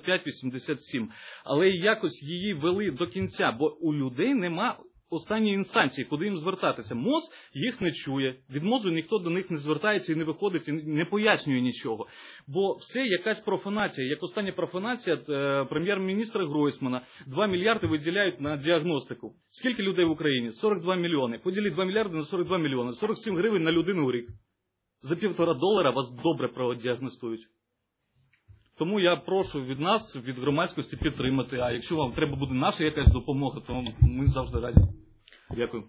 85-87, але й якось її вели до кінця, бо у людей нема останньої інстанції, куди їм звертатися. МОЗ їх не чує, від МОЗу ніхто до них не звертається і не виходить, і не пояснює нічого. Бо все якась профанація. Як остання профанація прем'єр-міністра Гройсмана. 2 мільярди виділяють на діагностику. Скільки людей в Україні? 42 мільйони. Поділіть 2 мільярди на 42 мільйони. 47 гривень на людину в рік. За $1,5 вас добре продіагностують. Тому я прошу від нас, від громадськості підтримати. А якщо вам треба буде наша якась допомога, то ми завжди раді. Дякую.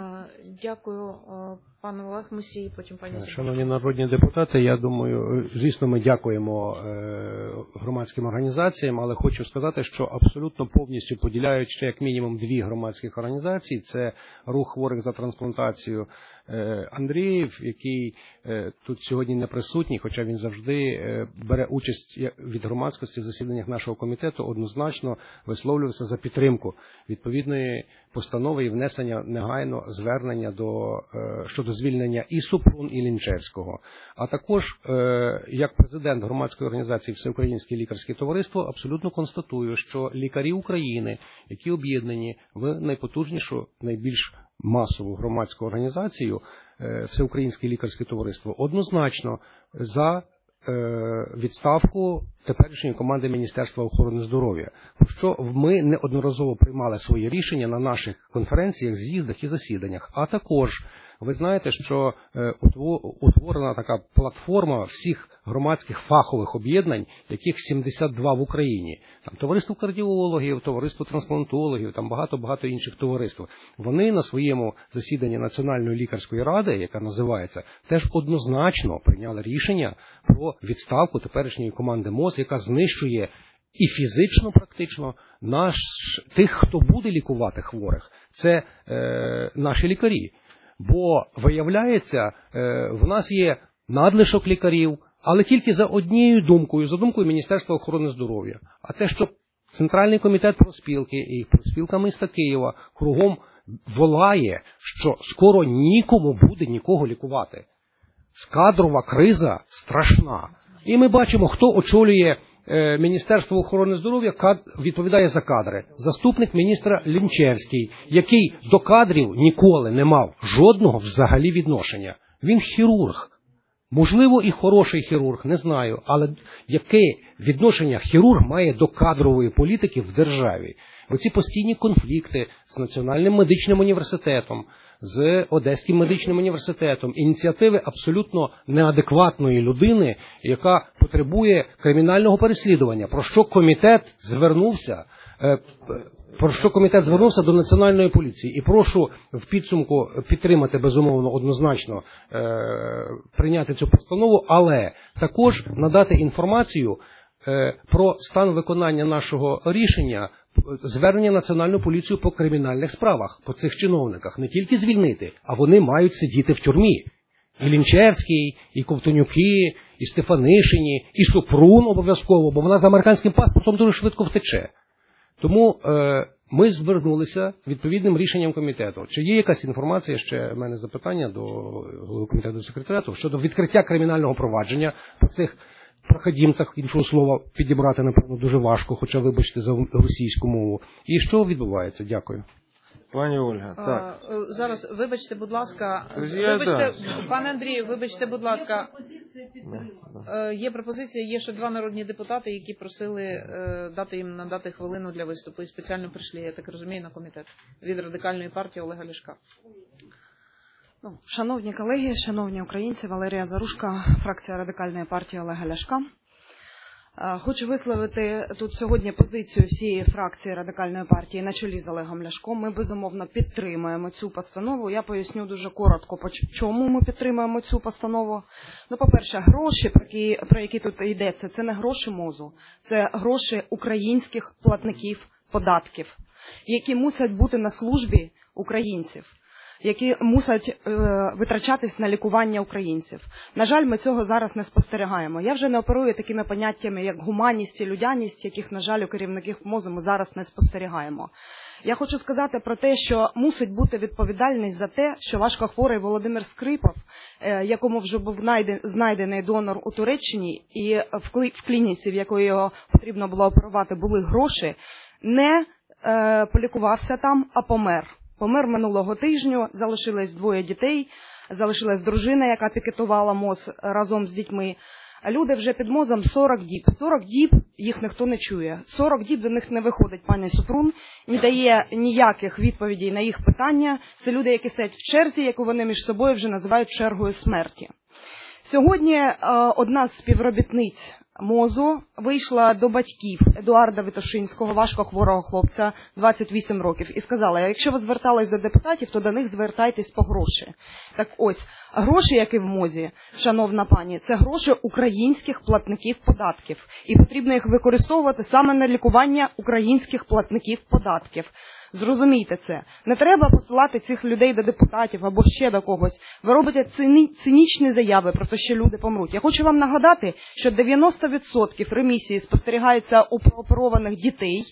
Дякую, пане Олег Мусій, потім пані Зіна. Шановні народні депутати, я думаю, звісно, ми дякуємо громадським організаціям, але хочу сказати, що абсолютно повністю поділяють ще як мінімум 2 громадських організації. Це рух хворих за трансплантацію Андріїв, який тут сьогодні не присутній, хоча він завжди бере участь від громадськості в засіданнях нашого комітету, однозначно висловлювався за підтримку відповідної постанови і внесення негайно звернення щодо звільнення і Супрун, і Лінчевського. А також, як президент громадської організації Всеукраїнське лікарське товариство, абсолютно констатую, що лікарі України, які об'єднані в найпотужнішу, найбільш масову громадську організацію Всеукраїнське лікарське товариство, однозначно за відставку теперішньої команди Міністерства охорони здоров'я, про що ми неодноразово приймали свої рішення на наших конференціях, з'їздах і засіданнях. А також ви знаєте, що утворена така платформа всіх громадських фахових об'єднань, яких 72 в Україні. Там товариство кардіологів, товариство трансплантологів, там багато інших товариств. Вони на своєму засіданні Національної лікарської ради, яка називається, теж однозначно прийняли рішення про відставку теперішньої команди МОЗ, яка знищує і фізично практично тих, хто буде лікувати хворих. Це наші лікарі. Бо, виявляється, в нас є надлишок лікарів, але тільки за однією думкою, за думкою Міністерства охорони здоров'я. А те, що Центральний комітет профспілки і профспілка міста Києва кругом волає, що скоро нікому буде нікого лікувати. Кадрова криза страшна. І ми бачимо, хто очолює Міністерство охорони здоров'я, відповідає за кадри. Заступник міністра Лінчевський, який до кадрів ніколи не мав жодного взагалі відношення. Він хірург. Можливо, і хороший хірург, не знаю. Але яке відношення хірург має до кадрової політики в державі? Оці постійні конфлікти з Національним медичним університетом, з Одеським медичним університетом, ініціативи абсолютно неадекватної людини, яка потребує кримінального переслідування, про що комітет звернувся до Національної поліції. І прошу в підсумку підтримати, безумовно, однозначно прийняти цю постанову, але також надати інформацію про стан виконання нашого рішення, звернення Національну поліцію по кримінальних справах, по цих чиновниках. Не тільки звільнити, а вони мають сидіти в тюрмі. І Лінчевський, і Ковтонюки, і Стефанишині, і Супрун обов'язково, бо вона за американським паспортом дуже швидко втече. Тому ми звернулися відповідним рішенням комітету. Чи є якась інформація, ще в мене запитання до голови комітету секретаріату, щодо відкриття кримінального провадження по цих проходімцях, іншого слова підібрати, напевно, дуже важко, хоча вибачте за російську мову. І що відбувається? Дякую. Пані Ольга, так. Зараз, вибачте, будь ласка, пане Андрію, вибачте, будь ласка, є пропозиція, є ще 2 народні депутати, які просили надати хвилину для виступу і спеціально прийшли, я так розумію, на комітет від Радикальної партії Олега Ляшка. Шановні колеги, шановні українці, Валерія Заружка, фракція Радикальної партії Олега Ляшка. Хочу висловити тут сьогодні позицію всієї фракції Радикальної партії на чолі з Олегом Ляшком. Ми, безумовно, підтримуємо цю постанову. Я поясню дуже коротко, по чому ми підтримуємо цю постанову. По-перше, гроші, про які тут йдеться, це не гроші МОЗу, це гроші українських платників податків, які мусять бути на службі українців, які мусять витрачатись на лікування українців. На жаль, ми цього зараз не спостерігаємо. Я вже не оперую такими поняттями, як гуманність і людяність, яких, на жаль, у керівників МОЗу ми зараз не спостерігаємо. Я хочу сказати про те, що мусить бути відповідальність за те, що важкохворий Володимир Скрипов, якому вже був знайдений донор у Туреччині, і в клініці, в якої його потрібно було оперувати, були гроші, не полікувався там, а помер. Помер минулого тижня, залишилось 2 дітей, залишилась дружина, яка пікетувала МОЗ разом з дітьми. Люди вже під МОЗом 40 діб. 40 діб їх ніхто не чує. 40 діб до них не виходить пані Супрун, не дає ніяких відповідей на їх питання. Це люди, які стоять в черзі, яку вони між собою вже називають чергою смерті. Сьогодні одна з співробітниць МОЗу вийшла до батьків Едуарда Витошинського, важкохворого хлопця, 28 років, і сказала, якщо ви звертались до депутатів, то до них звертайтесь по гроші. Так ось, гроші, які в МОЗі, шановна пані, це гроші українських платників податків. І потрібно їх використовувати саме на лікування українських платників податків. Зрозумійте це. Не треба посилати цих людей до депутатів або ще до когось. Ви робите цинічні заяви про те, що люди помруть. Я хочу вам нагадати, що 90% ремісії спостерігається у прооперованих дітей.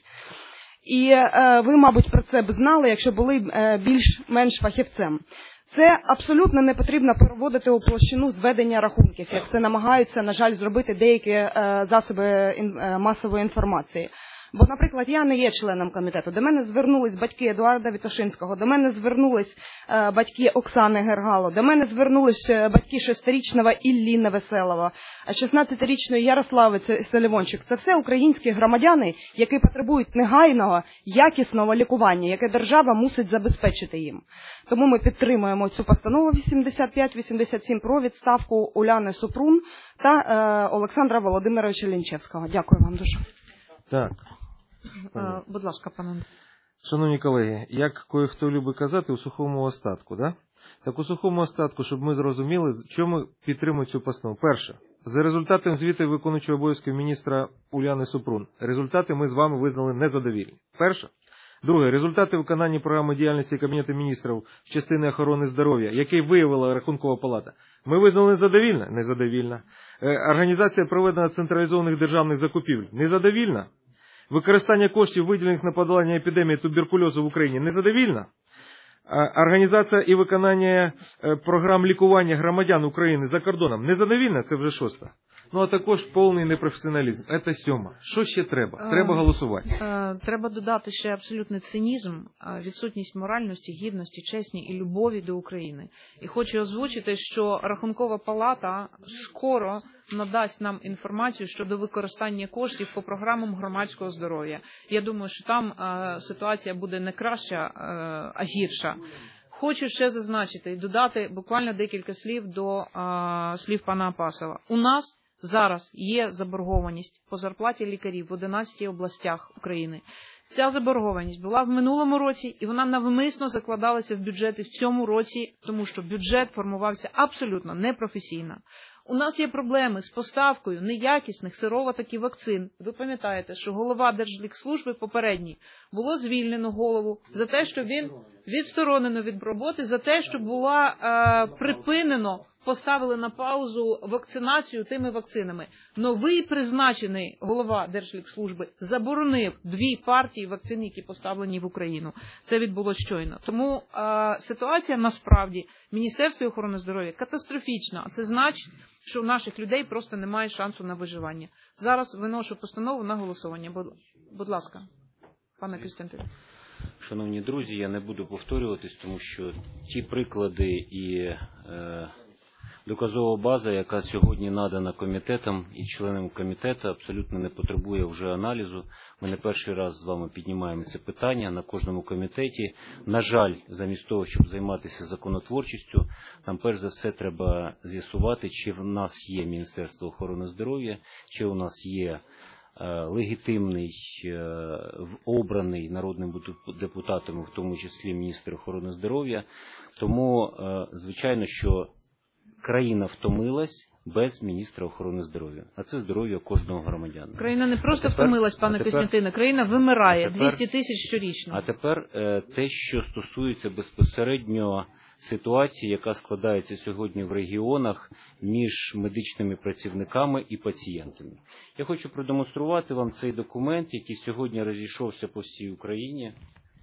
І ви, мабуть, про це б знали, якщо були більш-менш фахівцем. Це абсолютно не потрібно переводити у площину зведення рахунків, як це намагаються, на жаль, зробити деякі засоби масової інформації. Бо, наприклад, я не є членом комітету. До мене звернулись батьки Едуарда Витошинського, до мене звернулись батьки Оксани Гергало, до мене звернулись батьки 6-річного Іллі Невеселова, 16-річної Ярослави Селівончик. Це все українські громадяни, які потребують негайного, якісного лікування, яке держава мусить забезпечити їм. Тому ми підтримуємо цю постанову 85-87 про відставку Уляни Супрун та Олександра Володимировича Лінчевського. Дякую вам дуже. Так. Будь ласка, пане Андрій. Шановні колеги, як кое-хто любить казати, у сухому остатку, да? Так у сухому остатку, щоб ми зрозуміли, чому підтримують цю постанову. Перше, за результатом звіту виконуючого обов'язків міністра Уляни Супрун, результати ми з вами визнали незадовільні. Перше. Друге, результати виконання програми діяльності Кабінету міністрів в частині охорони здоров'я, який виявила Рахункова палата, ми визнали незадовільно? Незадовільно. Організація проведення централізованих державних закупівель? Незадовільно. Використання коштів, виділених на подолання епідемії туберкульозу в Україні? Незадовільно. Організація і виконання програм лікування громадян України за кордоном? Незадовільно, це вже 6. Ну, а також повний непрофесіоналізм. Це 7. Що ще треба? Треба голосувати. Треба додати ще абсолютний цинізм, відсутність моральності, гідності, чесні і любові до України. І хочу озвучити, що Рахункова палата скоро надасть нам інформацію щодо використання коштів по програмам громадського здоров'я. Я думаю, що там ситуація буде не краща, а гірша. Хочу ще зазначити і додати буквально декілька слів до слів пана Апасова. У нас зараз є заборгованість по зарплаті лікарів в 11 областях України. Ця заборгованість була в минулому році, і вона навмисно закладалася в бюджети в цьому році, тому що бюджет формувався абсолютно непрофесійно. У нас є проблеми з поставкою неякісних сироваток і вакцин. Ви пам'ятаєте, що голова Держлікслужби попередній було звільнено голову за те, що він відсторонено від роботи, за те, що була припинено, поставили на паузу вакцинацію тими вакцинами. Новий призначений голова Держлікслужби заборонив 2 партії вакцин, які поставлені в Україну. Це відбулося щойно. Тому ситуація насправді в Міністерстві охорони здоров'я катастрофічна. А це значить, що у наших людей просто немає шансу на виживання. Зараз виношу постанову на голосування. Будь ласка, пане Костянтин. Шановні друзі, я не буду повторюватись, тому що ті приклади і доказова база, яка сьогодні надана комітетам і членам комітету, абсолютно не потребує вже аналізу. Ми не перший раз з вами піднімаємо це питання на кожному комітеті. На жаль, замість того, щоб займатися законотворчістю, нам перш за все треба з'ясувати, чи в нас є Міністерство охорони здоров'я, чи у нас є легітимний, обраний народним депутатом, в тому числі міністр охорони здоров'я. Тому, звичайно, що країна втомилась без міністра охорони здоров'я. А це здоров'я кожного громадянина. Країна не просто втомилась, пане Костянтине, країна вимирає. 200 тисяч щорічно. А тепер те, що стосується безпосередньо ситуації, яка складається сьогодні в регіонах між медичними працівниками і пацієнтами. Я хочу продемонструвати вам цей документ, який сьогодні розійшовся по всій Україні.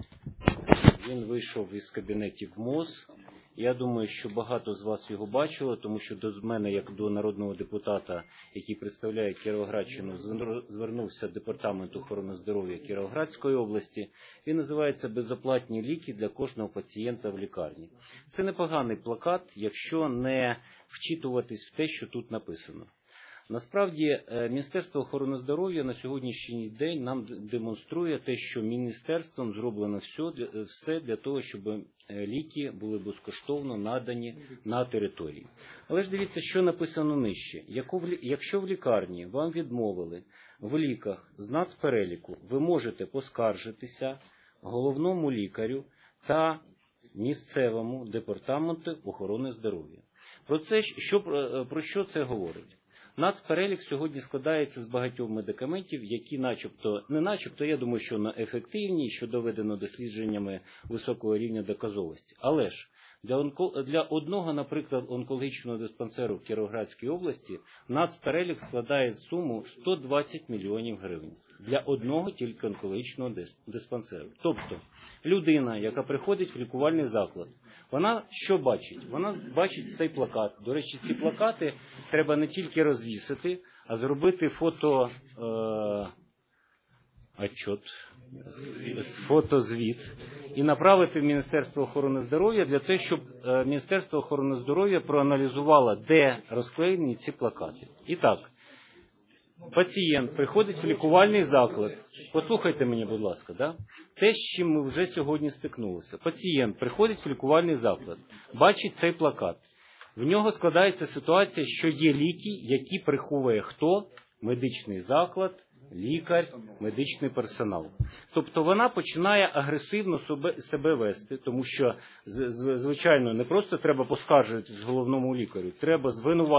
Він вийшов із кабінетів МОЗ. Я думаю, що багато з вас його бачило, тому що до мене, як до народного депутата, який представляє Кіровоградщину, звернувся Департамент охорони здоров'я Кіровоградської області. Він називається «Безоплатні ліки для кожного пацієнта в лікарні». Це непоганий плакат, якщо не вчитуватись в те, що тут написано. Насправді, Міністерство охорони здоров'я на сьогоднішній день нам демонструє те, що міністерством зроблено все для того, щоб ліки були безкоштовно надані на території. Але ж дивіться, що написано нижче. Якщо в лікарні вам відмовили в ліках з нацпереліку, ви можете поскаржитися головному лікарю та місцевому департаменту охорони здоров'я. Про що це говорить? Нацперелік сьогодні складається з багатьох медикаментів, які я думаю, що ефективні, що доведено дослідженнями високого рівня доказовості. Але ж для одного, наприклад, онкологічного диспансеру в Кіровоградській області нацперелік складає суму 120 мільйонів гривень. Для одного тільки онкологічного диспансеру. Тобто, людина, яка приходить в лікувальний заклад, вона що бачить? Вона бачить цей плакат. До речі, ці плакати треба не тільки розвісити, а зробити фотозвіт і направити в Міністерство охорони здоров'я для того, щоб Міністерство охорони здоров'я проаналізувало, де розклеєні ці плакати. І так, пацієнт приходить в лікувальний заклад. Послухайте мене, будь ласка, да? Те, з чим ми вже сьогодні стикнулися. Пацієнт приходить в лікувальний заклад, бачить цей плакат. В нього складається ситуація, що є ліки, які приховує хто? Медичний заклад, лікар, медичний персонал. Тобто вона починає агресивно себе вести, тому що, звичайно, не просто треба поскаржитись головному лікарю, треба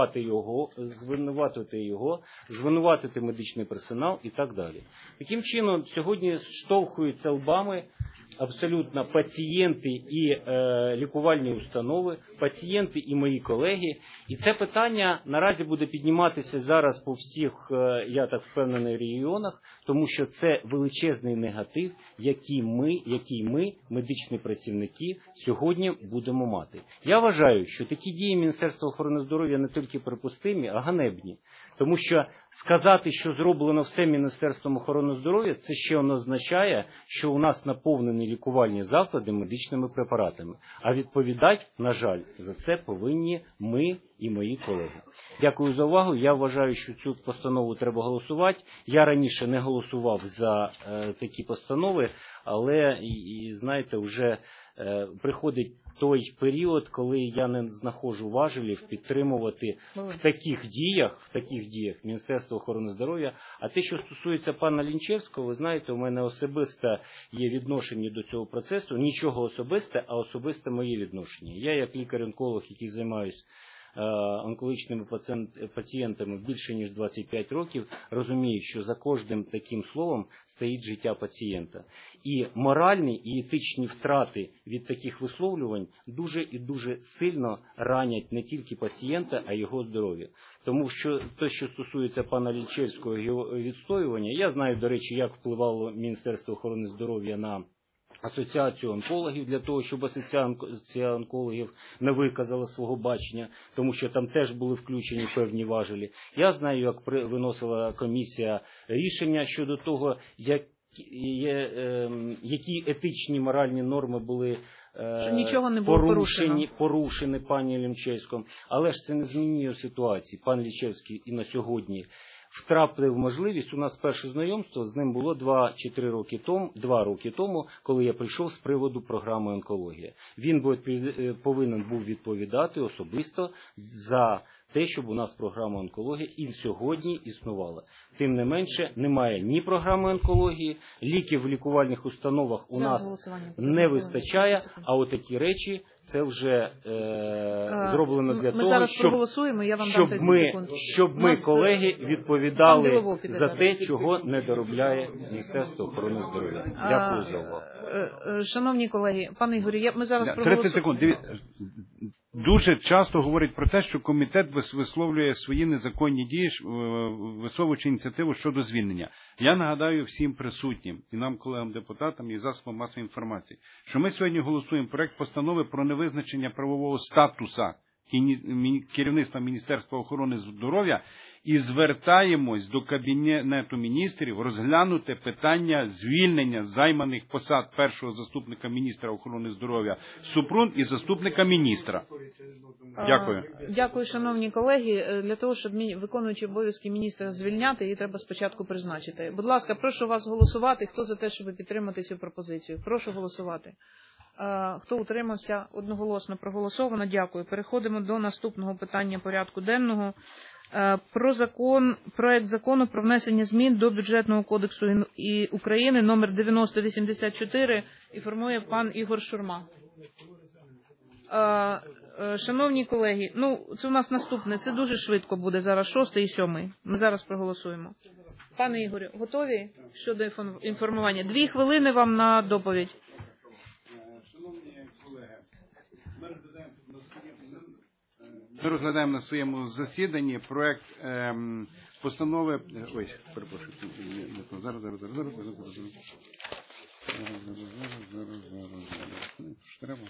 звинуватити медичний персонал і так далі. Таким чином, сьогодні штовхуються лбами абсолютно пацієнти і лікувальні установи, пацієнти і мої колеги. І це питання наразі буде підніматися зараз по всіх, я так впевнений, регіонах, тому що це величезний негатив, який ми, медичні працівники, сьогодні будемо мати. Я вважаю, що такі дії Міністерства охорони здоров'я не тільки припустимі, а ганебні. Тому що сказати, що зроблено все Міністерством охорони здоров'я, це ще означає, що у нас наповнені лікувальні заклади медичними препаратами. А відповідати, на жаль, за це повинні ми і мої колеги. Дякую за увагу. Я вважаю, що цю постанову треба голосувати. Я раніше не голосував за такі постанови, але, знаєте, вже приходить той період, коли я не знаходжу важелів підтримувати в таких діях Міністерство охорони здоров'я. А те, що стосується пана Лінчевського, ви знаєте, у мене особисте є відношення до цього процесу. Нічого особисте, а особисте моє відношення. Я як лікар-онколог, який займаюся онкологічними пацієнтами більше ніж 25 років, розумію, що за кожним таким словом стоїть життя пацієнта. І моральні і етичні втрати від таких висловлювань дуже і дуже сильно ранять не тільки пацієнта, а й його здоров'я. Тому що те, що стосується пана Лінчевського і його відстоювання, я знаю, до речі, як впливало Міністерство охорони здоров'я на асоціацію онкологів, для того, щоб асоціація онкологів не виказала свого бачення, тому що там теж були включені певні важелі. Я знаю, як виносила комісія рішення щодо того, які етичні моральні норми були порушені пані Лінчевським. Але ж це не змінює ситуації. Пан Лінчевський і на сьогодні втратив можливість. У нас перше знайомство з ним було 2 роки тому, коли я прийшов з приводу програми онкологія. Він повинен був відповідати особисто за те, щоб у нас програма онкології і сьогодні існувала. Тим не менше, немає ні програми онкології, ліків в лікувальних установах у нас не вистачає, а отакі речі це вже зроблено для того, щоб ми, колеги, відповідали за те, чого не доробляє Міністерство охорони здоров'я. Дякую за увагу. Шановні колеги, пане Ігорі, ми зараз проголосуємо. 30 секунд. Дуже часто говорять про те, що комітет висловлює свої незаконні дії, висовуючи ініціативу щодо звільнення. Я нагадаю всім присутнім, і нам, колегам-депутатам, і засобам масової інформації, що ми сьогодні голосуємо проект постанови про невизначення правового статуса керівництва Міністерства охорони здоров'я і звертаємось до Кабінету міністрів розглянути питання звільнення займаних посад першого заступника міністра охорони здоров'я Супрун і заступника міністра. Дякую. Дякую, шановні колеги. Для того, щоб виконуючи обов'язки міністра звільняти, її треба спочатку призначити. Будь ласка, прошу вас голосувати. Хто за те, щоб підтримати цю пропозицію? Прошу голосувати. Хто утримався? Одноголосно проголосовано. Дякую. Переходимо до наступного питання порядку денного. Проект закону про внесення змін до Бюджетного кодексу України номер 9084 інформує пан Ігор Шурма. Шановні колеги, це у нас наступне, це дуже швидко буде зараз, 6-й і 7-й. Ми зараз проголосуємо. Пане Ігорю, готові щодо інформування? 2 хвилини вам на доповідь. Шановні колеги, ми розглядаємо на своєму засіданні проект постанови... Ой, перепрошую, зараз. Що треба?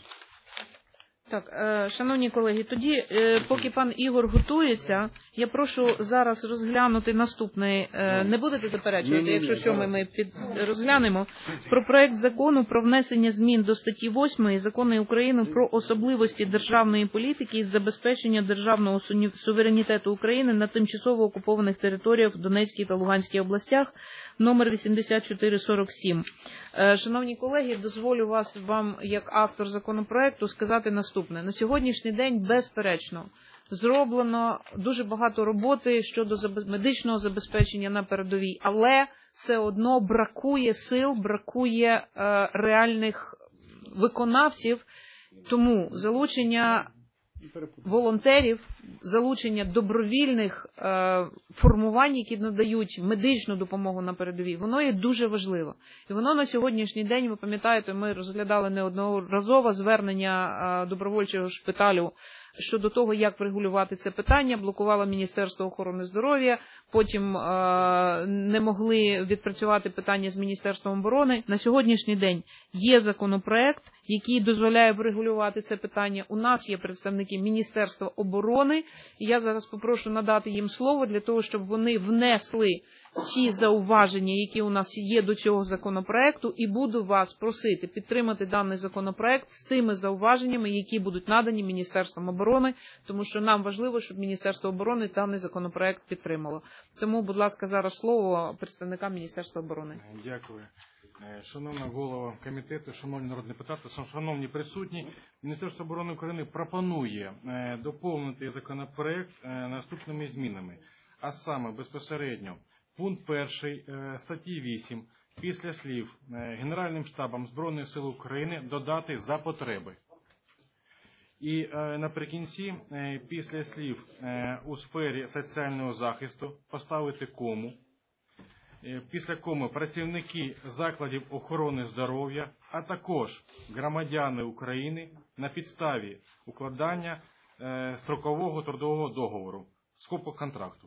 Так, шановні колеги, тоді, поки пан Ігор готується, я прошу зараз розглянути наступний, не будете заперечувати, якщо 7-й ми розглянемо, про проект закону про внесення змін до статті 8 Закону України про особливості державної політики із забезпечення державного суверенітету України на тимчасово окупованих територіях в Донецькій та Луганській областях, номер 8447. Шановні колеги, дозволю вам, як автор законопроекту, сказати наступне. На сьогоднішній день, безперечно, зроблено дуже багато роботи щодо медичного забезпечення на передовій, але все одно бракує сил, бракує реальних виконавців, тому залучення волонтерів, залучення добровільних формувань, які надають медичну допомогу на передовій, воно є дуже важливо. І воно на сьогоднішній день, ви пам'ятаєте, ми розглядали неодноразово звернення добровольчого шпиталю щодо того, як врегулювати це питання, блокувало Міністерство охорони здоров'я, потім не могли відпрацювати питання з Міністерством оборони. На сьогоднішній день є законопроект, який дозволяє врегулювати це питання. У нас є представники Міністерства оборони, і я зараз попрошу надати їм слово для того, щоб вони внесли ті зауваження, які у нас є до цього законопроекту, і буду вас просити підтримати даний законопроект з тими зауваженнями, які будуть надані Міністерством оборони, тому що нам важливо, щоб Міністерство оборони даний законопроект підтримало. Тому, будь ласка, зараз слово представникам Міністерства оборони. Дякую. Шановна голова комітету, шановні народні депутати, шановні присутні, Міністерство оборони України пропонує доповнити законопроект наступними змінами. А саме, безпосередньо, пункт 1 статті 8 після слів Генеральним штабом Збройних сил України додати «за потреби». І наприкінці, після слів «у сфері соціального захисту» поставити кому. Після коми працівники закладів охорони здоров'я, а також громадяни України на підставі укладання строкового трудового договору, скопу контракту.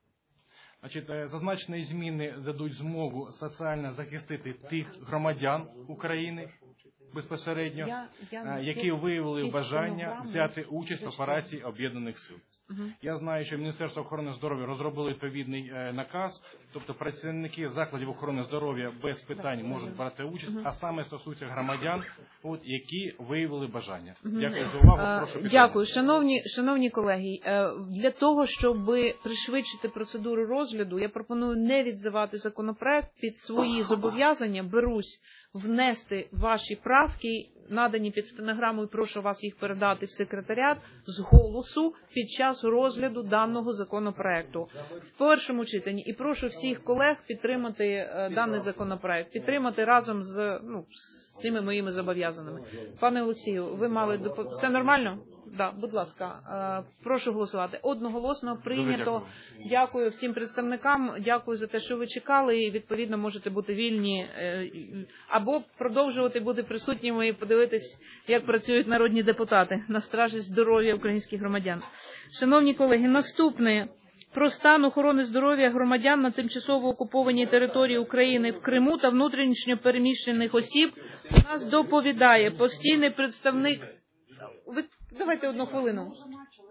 Зазначені зміни дадуть змогу соціально захистити тих громадян України безпосередньо, які виявили бажання взяти участь в операції Об'єднаних Сил. Я знаю, що Міністерство охорони здоров'я розробило відповідний наказ, тобто працівники закладів охорони здоров'я без питань можуть брати участь, а саме стосується громадян, які виявили бажання. Дякую за увагу. Прошу підтримати. Дякую. Шановні колеги, для того, щоб пришвидшити процедуру розгляду, я пропоную не відзивати законопроект, під свої зобов'язання берусь внести ваші правки, надані під стенограму, і прошу вас їх передати в секретаріат з голосу під час розгляду даного законопроекту в першому читанні. І прошу всіх колег підтримати даний законопроект, підтримати разом з цими моїми зобов'язаними. Пане Олексію, ви мали все нормально? Да, будь ласка, прошу голосувати. Одноголосно прийнято. Дякую всім представникам, дякую за те, що ви чекали, і відповідно можете бути вільні або продовжувати бути присутніми і подивитись, як працюють народні депутати на стражі здоров'я українських громадян. Шановні колеги, наступне. Про стан охорони здоров'я громадян на тимчасово окупованій території України в Криму та внутрішньо переміщених осіб у нас доповідає постійний представник. Давайте одну хвилину.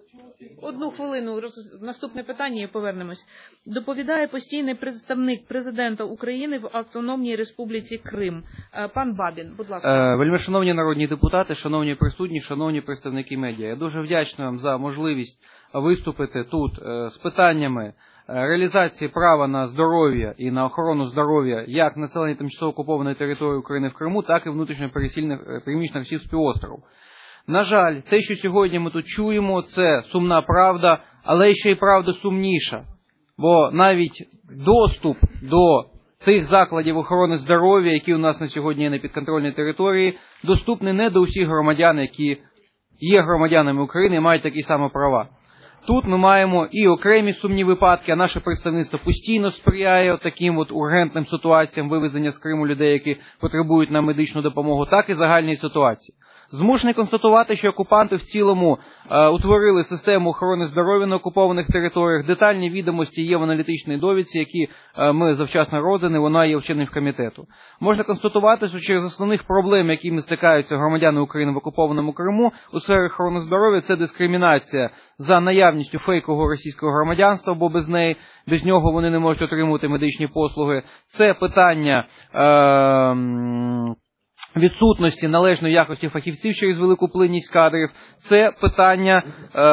Одну хвилину, наступне питання і повернемось. Доповідає постійний представник президента України в Автономній Республіці Крим. Пан Бабін, будь ласка. Вельмишановні народні депутати, шановні присутні, шановні представники медіа. Я дуже вдячний вам за можливість виступити тут з питаннями реалізації права на здоров'я і на охорону здоров'я як населення тимчасово окупованої території України в Криму, так і внутрішньо переміщених осіб з півострову. На жаль, те, що сьогодні ми тут чуємо, це сумна правда, але ще й правда сумніша. Бо навіть доступ до тих закладів охорони здоров'я, які у нас на сьогодні є на підконтрольній території, доступний не до усіх громадян, які є громадянами України і мають такі самі права. Тут ми маємо і окремі сумні випадки, а наше представництво постійно сприяє таким ургентним ситуаціям вивезення з Криму людей, які потребують на медичну допомогу, так і загальній ситуації. Змушений констатувати, що окупанти в цілому утворили систему охорони здоров'я на окупованих територіях. Детальні відомості є в аналітичній довідці, які ми завчасно роздані, вона є вченим комітету. Можна констатувати, що через основних проблем, якими стикаються громадяни України в окупованому Криму у сфері охорони здоров'я, це дискримінація за наявністю фейкового російського громадянства, бо без нього вони не можуть отримувати медичні послуги. Це питання відсутності належної якості фахівців через велику плинність кадрів, це питання,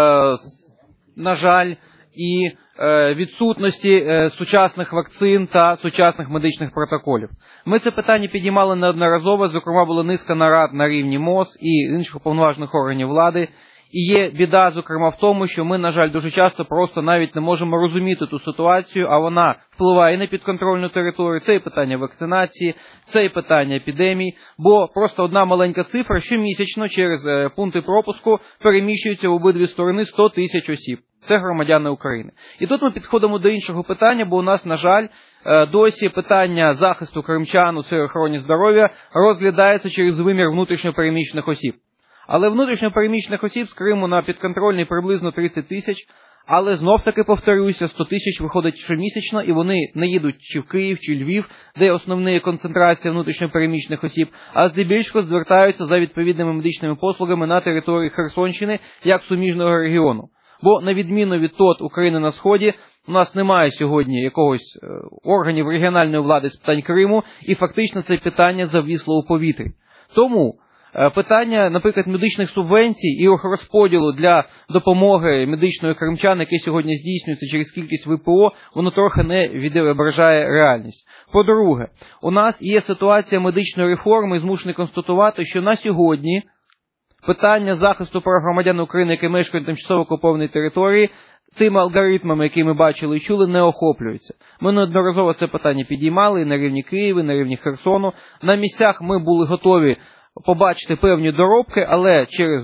на жаль, і відсутності сучасних вакцин та сучасних медичних протоколів. Ми це питання піднімали неодноразово, зокрема була низка нарад на рівні МОЗ і інших уповноважених органів влади. І є біда, зокрема, в тому, що ми, на жаль, дуже часто просто навіть не можемо розуміти ту ситуацію, а вона впливає і на підконтрольну територію. Це і питання вакцинації, це і питання епідемій, бо просто одна маленька цифра, щомісячно через пункти пропуску переміщуються в обидві сторони 100 тисяч осіб. Це громадяни України. І тут ми підходимо до іншого питання, бо у нас, на жаль, досі питання захисту кримчан у сфері охорони здоров'я розглядається через вимір внутрішньо переміщених осіб. Але внутрішньо переміщених осіб з Криму на підконтрольний приблизно 30 тисяч, але знов-таки, повторюся, 100 тисяч виходить щомісячно, і вони не їдуть чи в Київ, чи Львів, де основна концентрація внутрішньо переміщених осіб, а здебільшого звертаються за відповідними медичними послугами на території Херсонщини, як суміжного регіону. Бо, на відміну від України на Сході, у нас немає сьогодні якогось органів регіональної влади з питань Криму, і фактично це питання завісло у повітрі. Тому питання, наприклад, медичних субвенцій і розподілу для допомоги медичної кримчан, яке сьогодні здійснюється через кількість ВПО, воно трохи не відображає реальність. По-друге, у нас є ситуація медичної реформи, і змушений констатувати, що на сьогодні питання захисту прав громадян України, які мешкають на тимчасово окупованій території, тими алгоритмами, які ми бачили і чули, не охоплюються. Ми неодноразово це питання підіймали і на рівні Києва, і на рівні Херсону. На місцях ми були готові побачити певні доробки, але через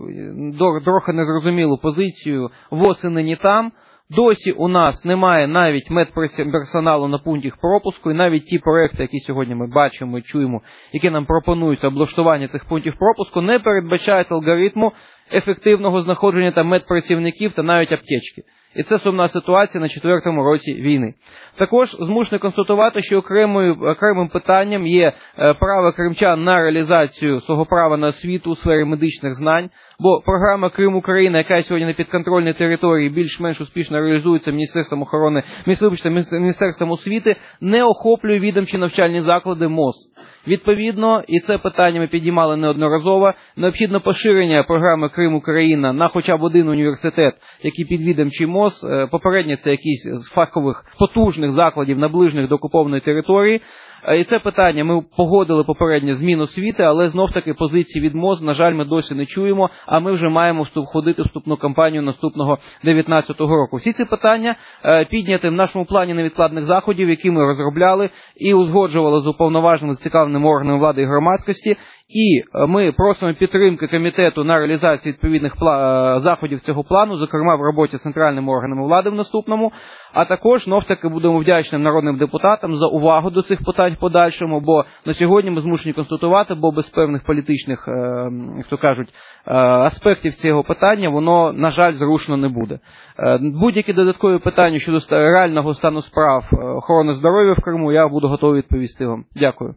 трохи незрозумілу позицію ВОЗ і нині там. Досі у нас немає навіть медперсоналу на пунктах пропуску, і навіть ті проекти, які сьогодні ми бачимо і чуємо, які нам пропонуються облаштування цих пунктів пропуску, не передбачають алгоритму ефективного знаходження там медпрацівників та навіть аптечки. І це сумна ситуація на 4-му році війни. Також змушений констатувати, що окремим питанням є право кримчан на реалізацію свого права на освіту у сфері медичних знань, бо програма Крим Україна, яка сьогодні на підконтрольній території більш-менш успішно реалізується Міністерством охорони, Міністерством освіти, не охоплює відомчі навчальні заклади МОЗ. Відповідно, і це питання ми піднімали неодноразово, необхідно поширення програми Крим Україна на хоча б один університет, який підвідомчий МОЗ, попередньо це якісь з фахових потужних закладів, наближених до окупованої території. І це питання ми погодили попередньо з Міносвіти, але знов-таки позиції від МОЗ, на жаль, ми досі не чуємо, а ми вже маємо входити в вступну кампанію наступного 2019 року. Всі ці питання підняті в нашому плані невідкладних заходів, які ми розробляли і узгоджували з уповноваженими зацікавленими органами влади і громадськості, і ми просимо підтримки комітету на реалізацію відповідних заходів цього плану, зокрема в роботі з центральними органами влади в наступному, а також знов-таки будемо вдячним народним депутатам за увагу до цих питань в подальшому, бо на сьогодні ми змушені констатувати, бо без певних політичних, як то кажуть, аспектів цього питання, воно, на жаль, зрушено не буде. Будь-які додаткові питання щодо реального стану справ охорони здоров'я в Криму, я буду готовий відповісти вам. Дякую.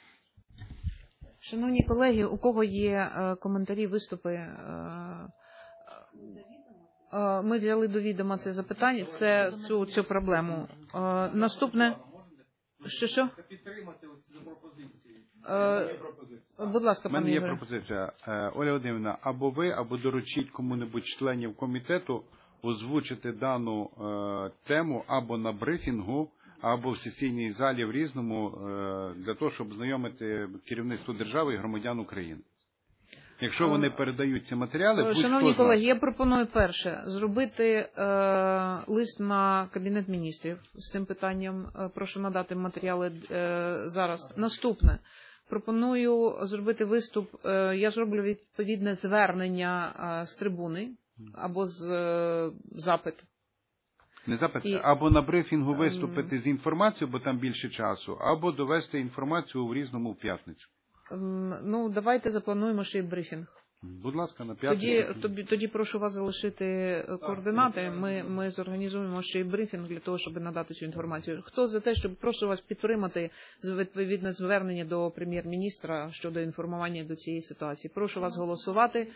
Шановні колеги, у кого є коментарі, виступи? Ми взяли до відома це запитання, цю проблему. Наступне. Що? Підтримати оці пропозиції. Будь ласка, У мене пане є Ігоре. пропозиція. Оля Володимирівна, або ви, або доручіть кому-небудь з членів комітету озвучити дану тему або на брифінгу, або в сесійній залі в Різному, для того, щоб знайомити керівництво держави і громадян України. Якщо вони передають ці матеріали, шановні колеги, я пропоную перше зробити лист на Кабінет міністрів з цим питанням. Прошу надати матеріали зараз. Наступне. Пропоную зробити виступ. Я зроблю відповідне звернення з трибуни або з запит. Не запит, або на брифінгу виступити з інформацією, бо там більше часу, або довести інформацію в Різному в п'ятницю. Ну, давайте заплануємо ще й брифінг. Будь ласка, на п'ятницю. Тоді прошу вас залишити координати. Ми зорганізуємо ще й брифінг для того, щоб надати цю інформацію. Хто за те, щоб прошу вас підтримати відповідне звернення до прем'єр-міністра щодо інформування до цієї ситуації? Прошу вас голосувати.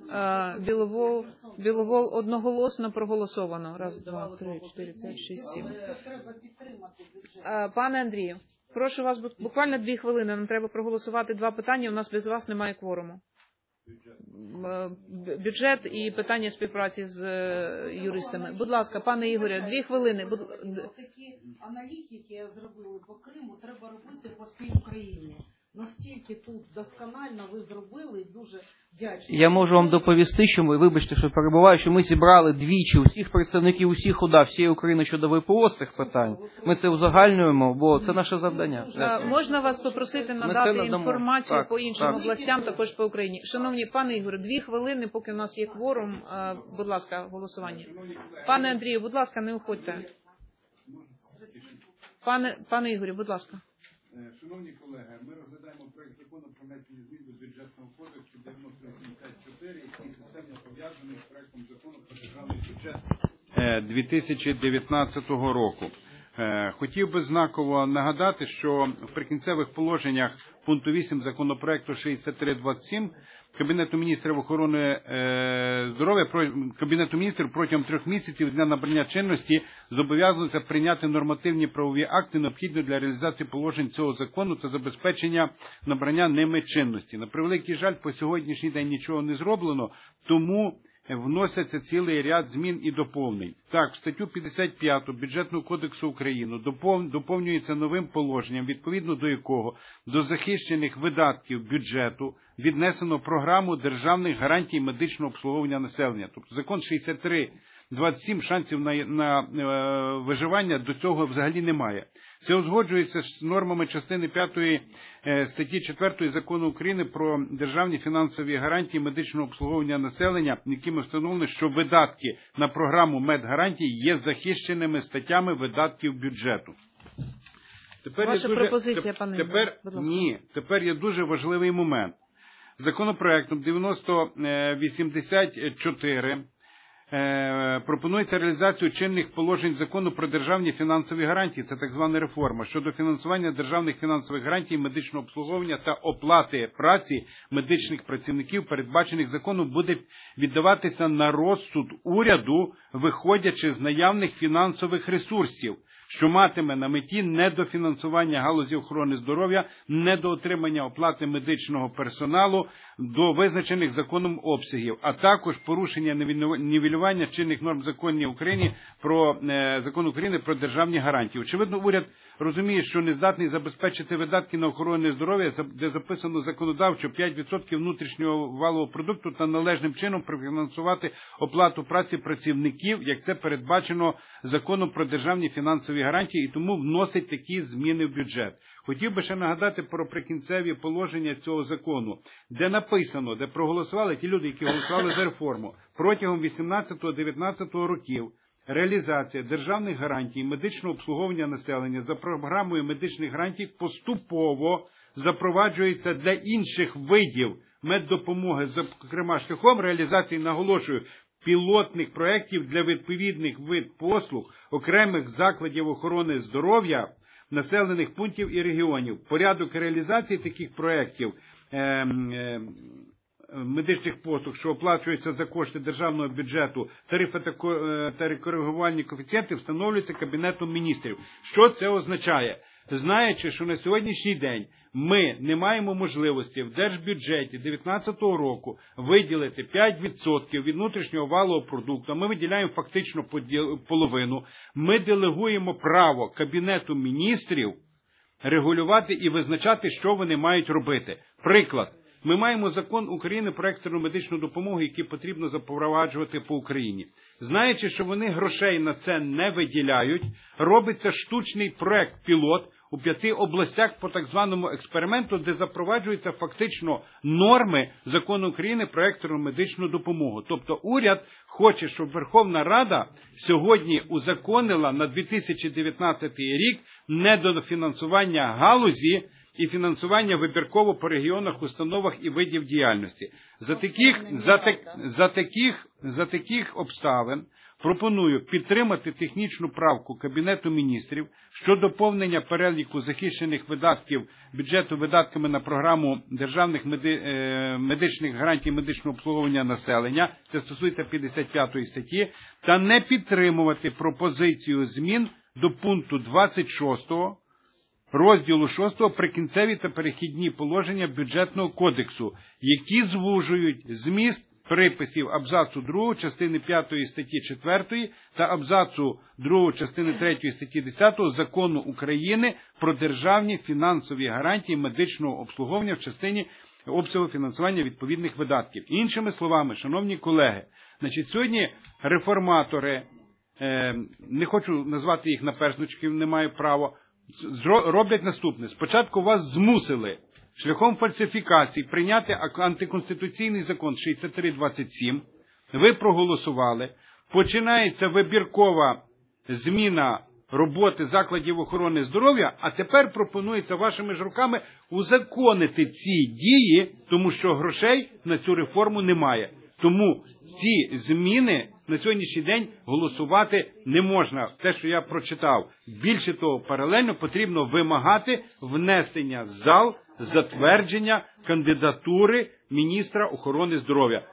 Біловол одноголосно проголосовано. Раз, два, три, 4, 5, 6, 7. Пане Андрію, прошу вас буквально 2 хвилини. Нам треба проголосувати 2 питання. У нас без вас немає кворуму. Бюджет і питання співпраці з юристами. Будь ласка, пане Ігоря, 2 хвилини. Такі аналітики зробили по Криму, треба робити по всій Україні. Настільки тут досконально ви зробили, дуже вдячні. Я можу вам доповісти, що ми, вибачте, що перебуваю, що ми зібрали двічі усіх представників усіх ОДА всієї України щодо ВПО з цих питань. Ми це узагальнюємо, бо це наше завдання. Можна вас попросити надати інформацію по іншим областям, також по Україні. Шановні пане Ігоре, 2 хвилини, поки у нас є кворум. Будь ласка, голосування. Пане Андрію, будь ласка, не уходьте. Пане Ігорю, будь ласка. Шановні колеги, ми розглядаємо проект закону про внесення змін до бюджетного кодексу 9084, який системно пов'язаний з проектом закону про державний бюджет 2019 року. Хотів би знаково нагадати, що в прикінцевих положеннях пункту 8 законопроекту 6327 Кабінету міністрів охорони здоров'я, Кабінету міністрів протягом 3 місяців з дня набрання чинності зобов'язується прийняти нормативні правові акти, необхідні для реалізації положень цього закону та забезпечення набрання ними чинності. На превеликий жаль, по сьогоднішній день нічого не зроблено, тому вносяться цілий ряд змін і доповнень. Так, в статтю 55 Бюджетного кодексу України доповнюється новим положенням, відповідно до якого до захищених видатків бюджету віднесено програму державних гарантій медичного обслуговування населення. Тобто закон 6327 шансів на виживання до цього взагалі немає. Це узгоджується з нормами частини 5 статті 4 Закону України про державні фінансові гарантії медичного обслуговування населення, якими встановлено, що видатки на програму медгарантій є захищеними статтями видатків бюджету. Ваша пропозиція, пане Ігоре, будь ласка. Ні, тепер є дуже важливий момент. Законопроектом 9084 пропонується реалізацію чинних положень закону про державні фінансові гарантії, це так звана реформа, щодо фінансування державних фінансових гарантій медичного обслуговування та оплати праці медичних працівників, передбачених законом, буде віддаватися на розсуд уряду, виходячи з наявних фінансових ресурсів, що матиме на меті недофінансування галузі охорони здоров'я, недоотримання оплати медичного персоналу до визначених законом обсягів, а також порушення нівелювання чинних норм закону України про державні гарантії. Очевидно, уряд розуміє, що не здатний забезпечити видатки на охорону здоров'я, де записано законодавчо 5% внутрішнього валового продукту та належним чином профінансувати оплату праці працівників, як це передбачено законом про державні фінансові гарантії, і тому вносить такі зміни в бюджет. Хотів би ще нагадати про прикінцеві положення цього закону, де написано, де проголосували ті люди, які голосували за реформу, протягом 18-19 років реалізація державних гарантій медичного обслуговування населення за програмою медичних гарантій поступово запроваджується для інших видів меддопомоги, зокрема шляхом реалізації, наголошую, пілотних проєктів для відповідних вид послуг окремих закладів охорони здоров'я, населених пунктів і регіонів. Порядок реалізації таких проєктів медичних послуг, що оплачуються за кошти державного бюджету, тарифи та коригувальні коефіцієнти встановлюються Кабінетом міністрів. Що це означає? Знаючи, що на сьогоднішній день ми не маємо можливості в держбюджеті 2019 року виділити 5% від внутрішнього валового продукту, ми виділяємо фактично половину, ми делегуємо право Кабінету міністрів регулювати і визначати, що вони мають робити. Приклад. Ми маємо закон України про екстрену медичну допомогу, який потрібно запроваджувати по Україні. Знаючи, що вони грошей на це не виділяють, робиться штучний проект-пілот у 5 областях по так званому експерименту, де запроваджуються фактично норми закону України про екстрену медичну допомогу. Тобто уряд хоче, щоб Верховна Рада сьогодні узаконила на 2019 рік недофінансування галузі і фінансування вибірково по регіонах, установах і видів діяльності. За таких обставин пропоную підтримати технічну правку Кабінету міністрів щодо доповнення переліку захищених видатків бюджету видатками на програму державних медичних гарантій медичного обслуговування населення, це стосується 55 статті, та не підтримувати пропозицію змін до пункту 26 розділу 6 прикінцеві та перехідні положення бюджетного кодексу, які звужують зміст приписів абзацу 2 частини 5 статті 4 та абзацу 2 частини 3 статті 10 Закону України про державні фінансові гарантії медичного обслуговування в частині обсягу фінансування відповідних видатків. Іншими словами, шановні колеги, сьогодні реформатори, не хочу назвати їх наперсничків, не маю права, роблять наступне. Спочатку вас змусили шляхом фальсифікацій прийняти антиконституційний закон 6327, ви проголосували, починається вибіркова зміна роботи закладів охорони здоров'я, а тепер пропонується вашими ж руками узаконити ці дії, тому що грошей на цю реформу немає. Тому ці зміни на сьогоднішній день голосувати не можна. Те, що я прочитав. Більше того, паралельно потрібно вимагати внесення в зал затвердження кандидатури міністра охорони здоров'я.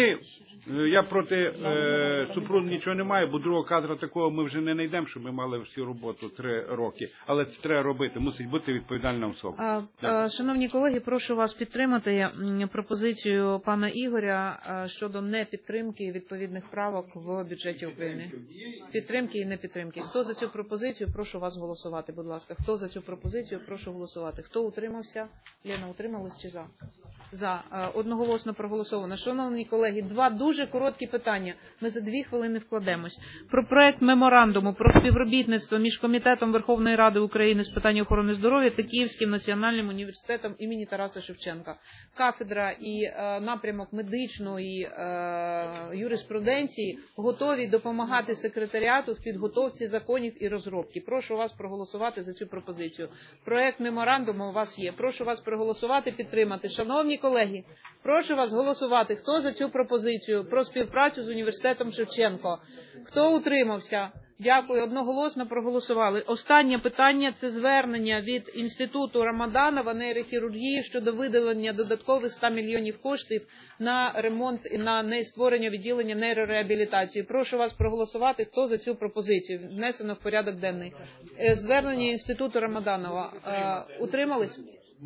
Я проти Супрун нічого не маю, бо другого кадра такого ми вже не знайдемо, щоб ми мали всю роботу 3 роки. Але це треба робити, мусить бути відповідальна особа. Шановні колеги, прошу вас підтримати пропозицію пана Ігоря щодо непідтримки відповідних правок в бюджеті України. Підтримки і непідтримки. Хто за цю пропозицію, прошу вас голосувати, будь ласка. Хто за цю пропозицію, прошу голосувати. Хто утримався? Лена, утрималась чи за? За. Одноголосно проголосовано. Шановні колеги, 2 дуже короткі питання. Ми за 2 хвилини вкладемось. Про проект меморандуму про співробітництво між Комітетом Верховної Ради України з питань охорони здоров'я та Київським національним університетом імені Тараса Шевченка. Кафедра і напрямок медичної юриспруденції готові допомагати секретаріату в підготовці законів і розробки. Прошу вас проголосувати за цю пропозицію. Проект меморандуму у вас є. Прошу вас проголосувати, підтримати. Шановні колеги, прошу вас голосувати. Хто за цю пропозицію про співпрацю з університетом Шевченко? Хто утримався? Дякую. Одноголосно проголосували. Останнє питання – це звернення від Інституту Рамаданова нейрохірургії щодо виділення додаткових 100 мільйонів коштів на ремонт і на створення відділення нейрореабілітації. Прошу вас проголосувати. Хто за цю пропозицію? Внесено в порядок денний. Звернення Інституту Рамаданова. Утримались?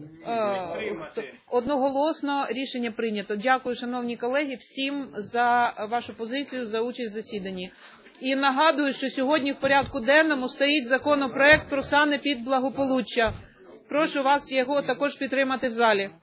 Одноголосно рішення прийнято. Дякую, шановні колеги, всім за вашу позицію, за участь в засіданні. І нагадую, що сьогодні в порядку денному стоїть законопроект про санепідблагополуччя. Прошу вас його також підтримати в залі.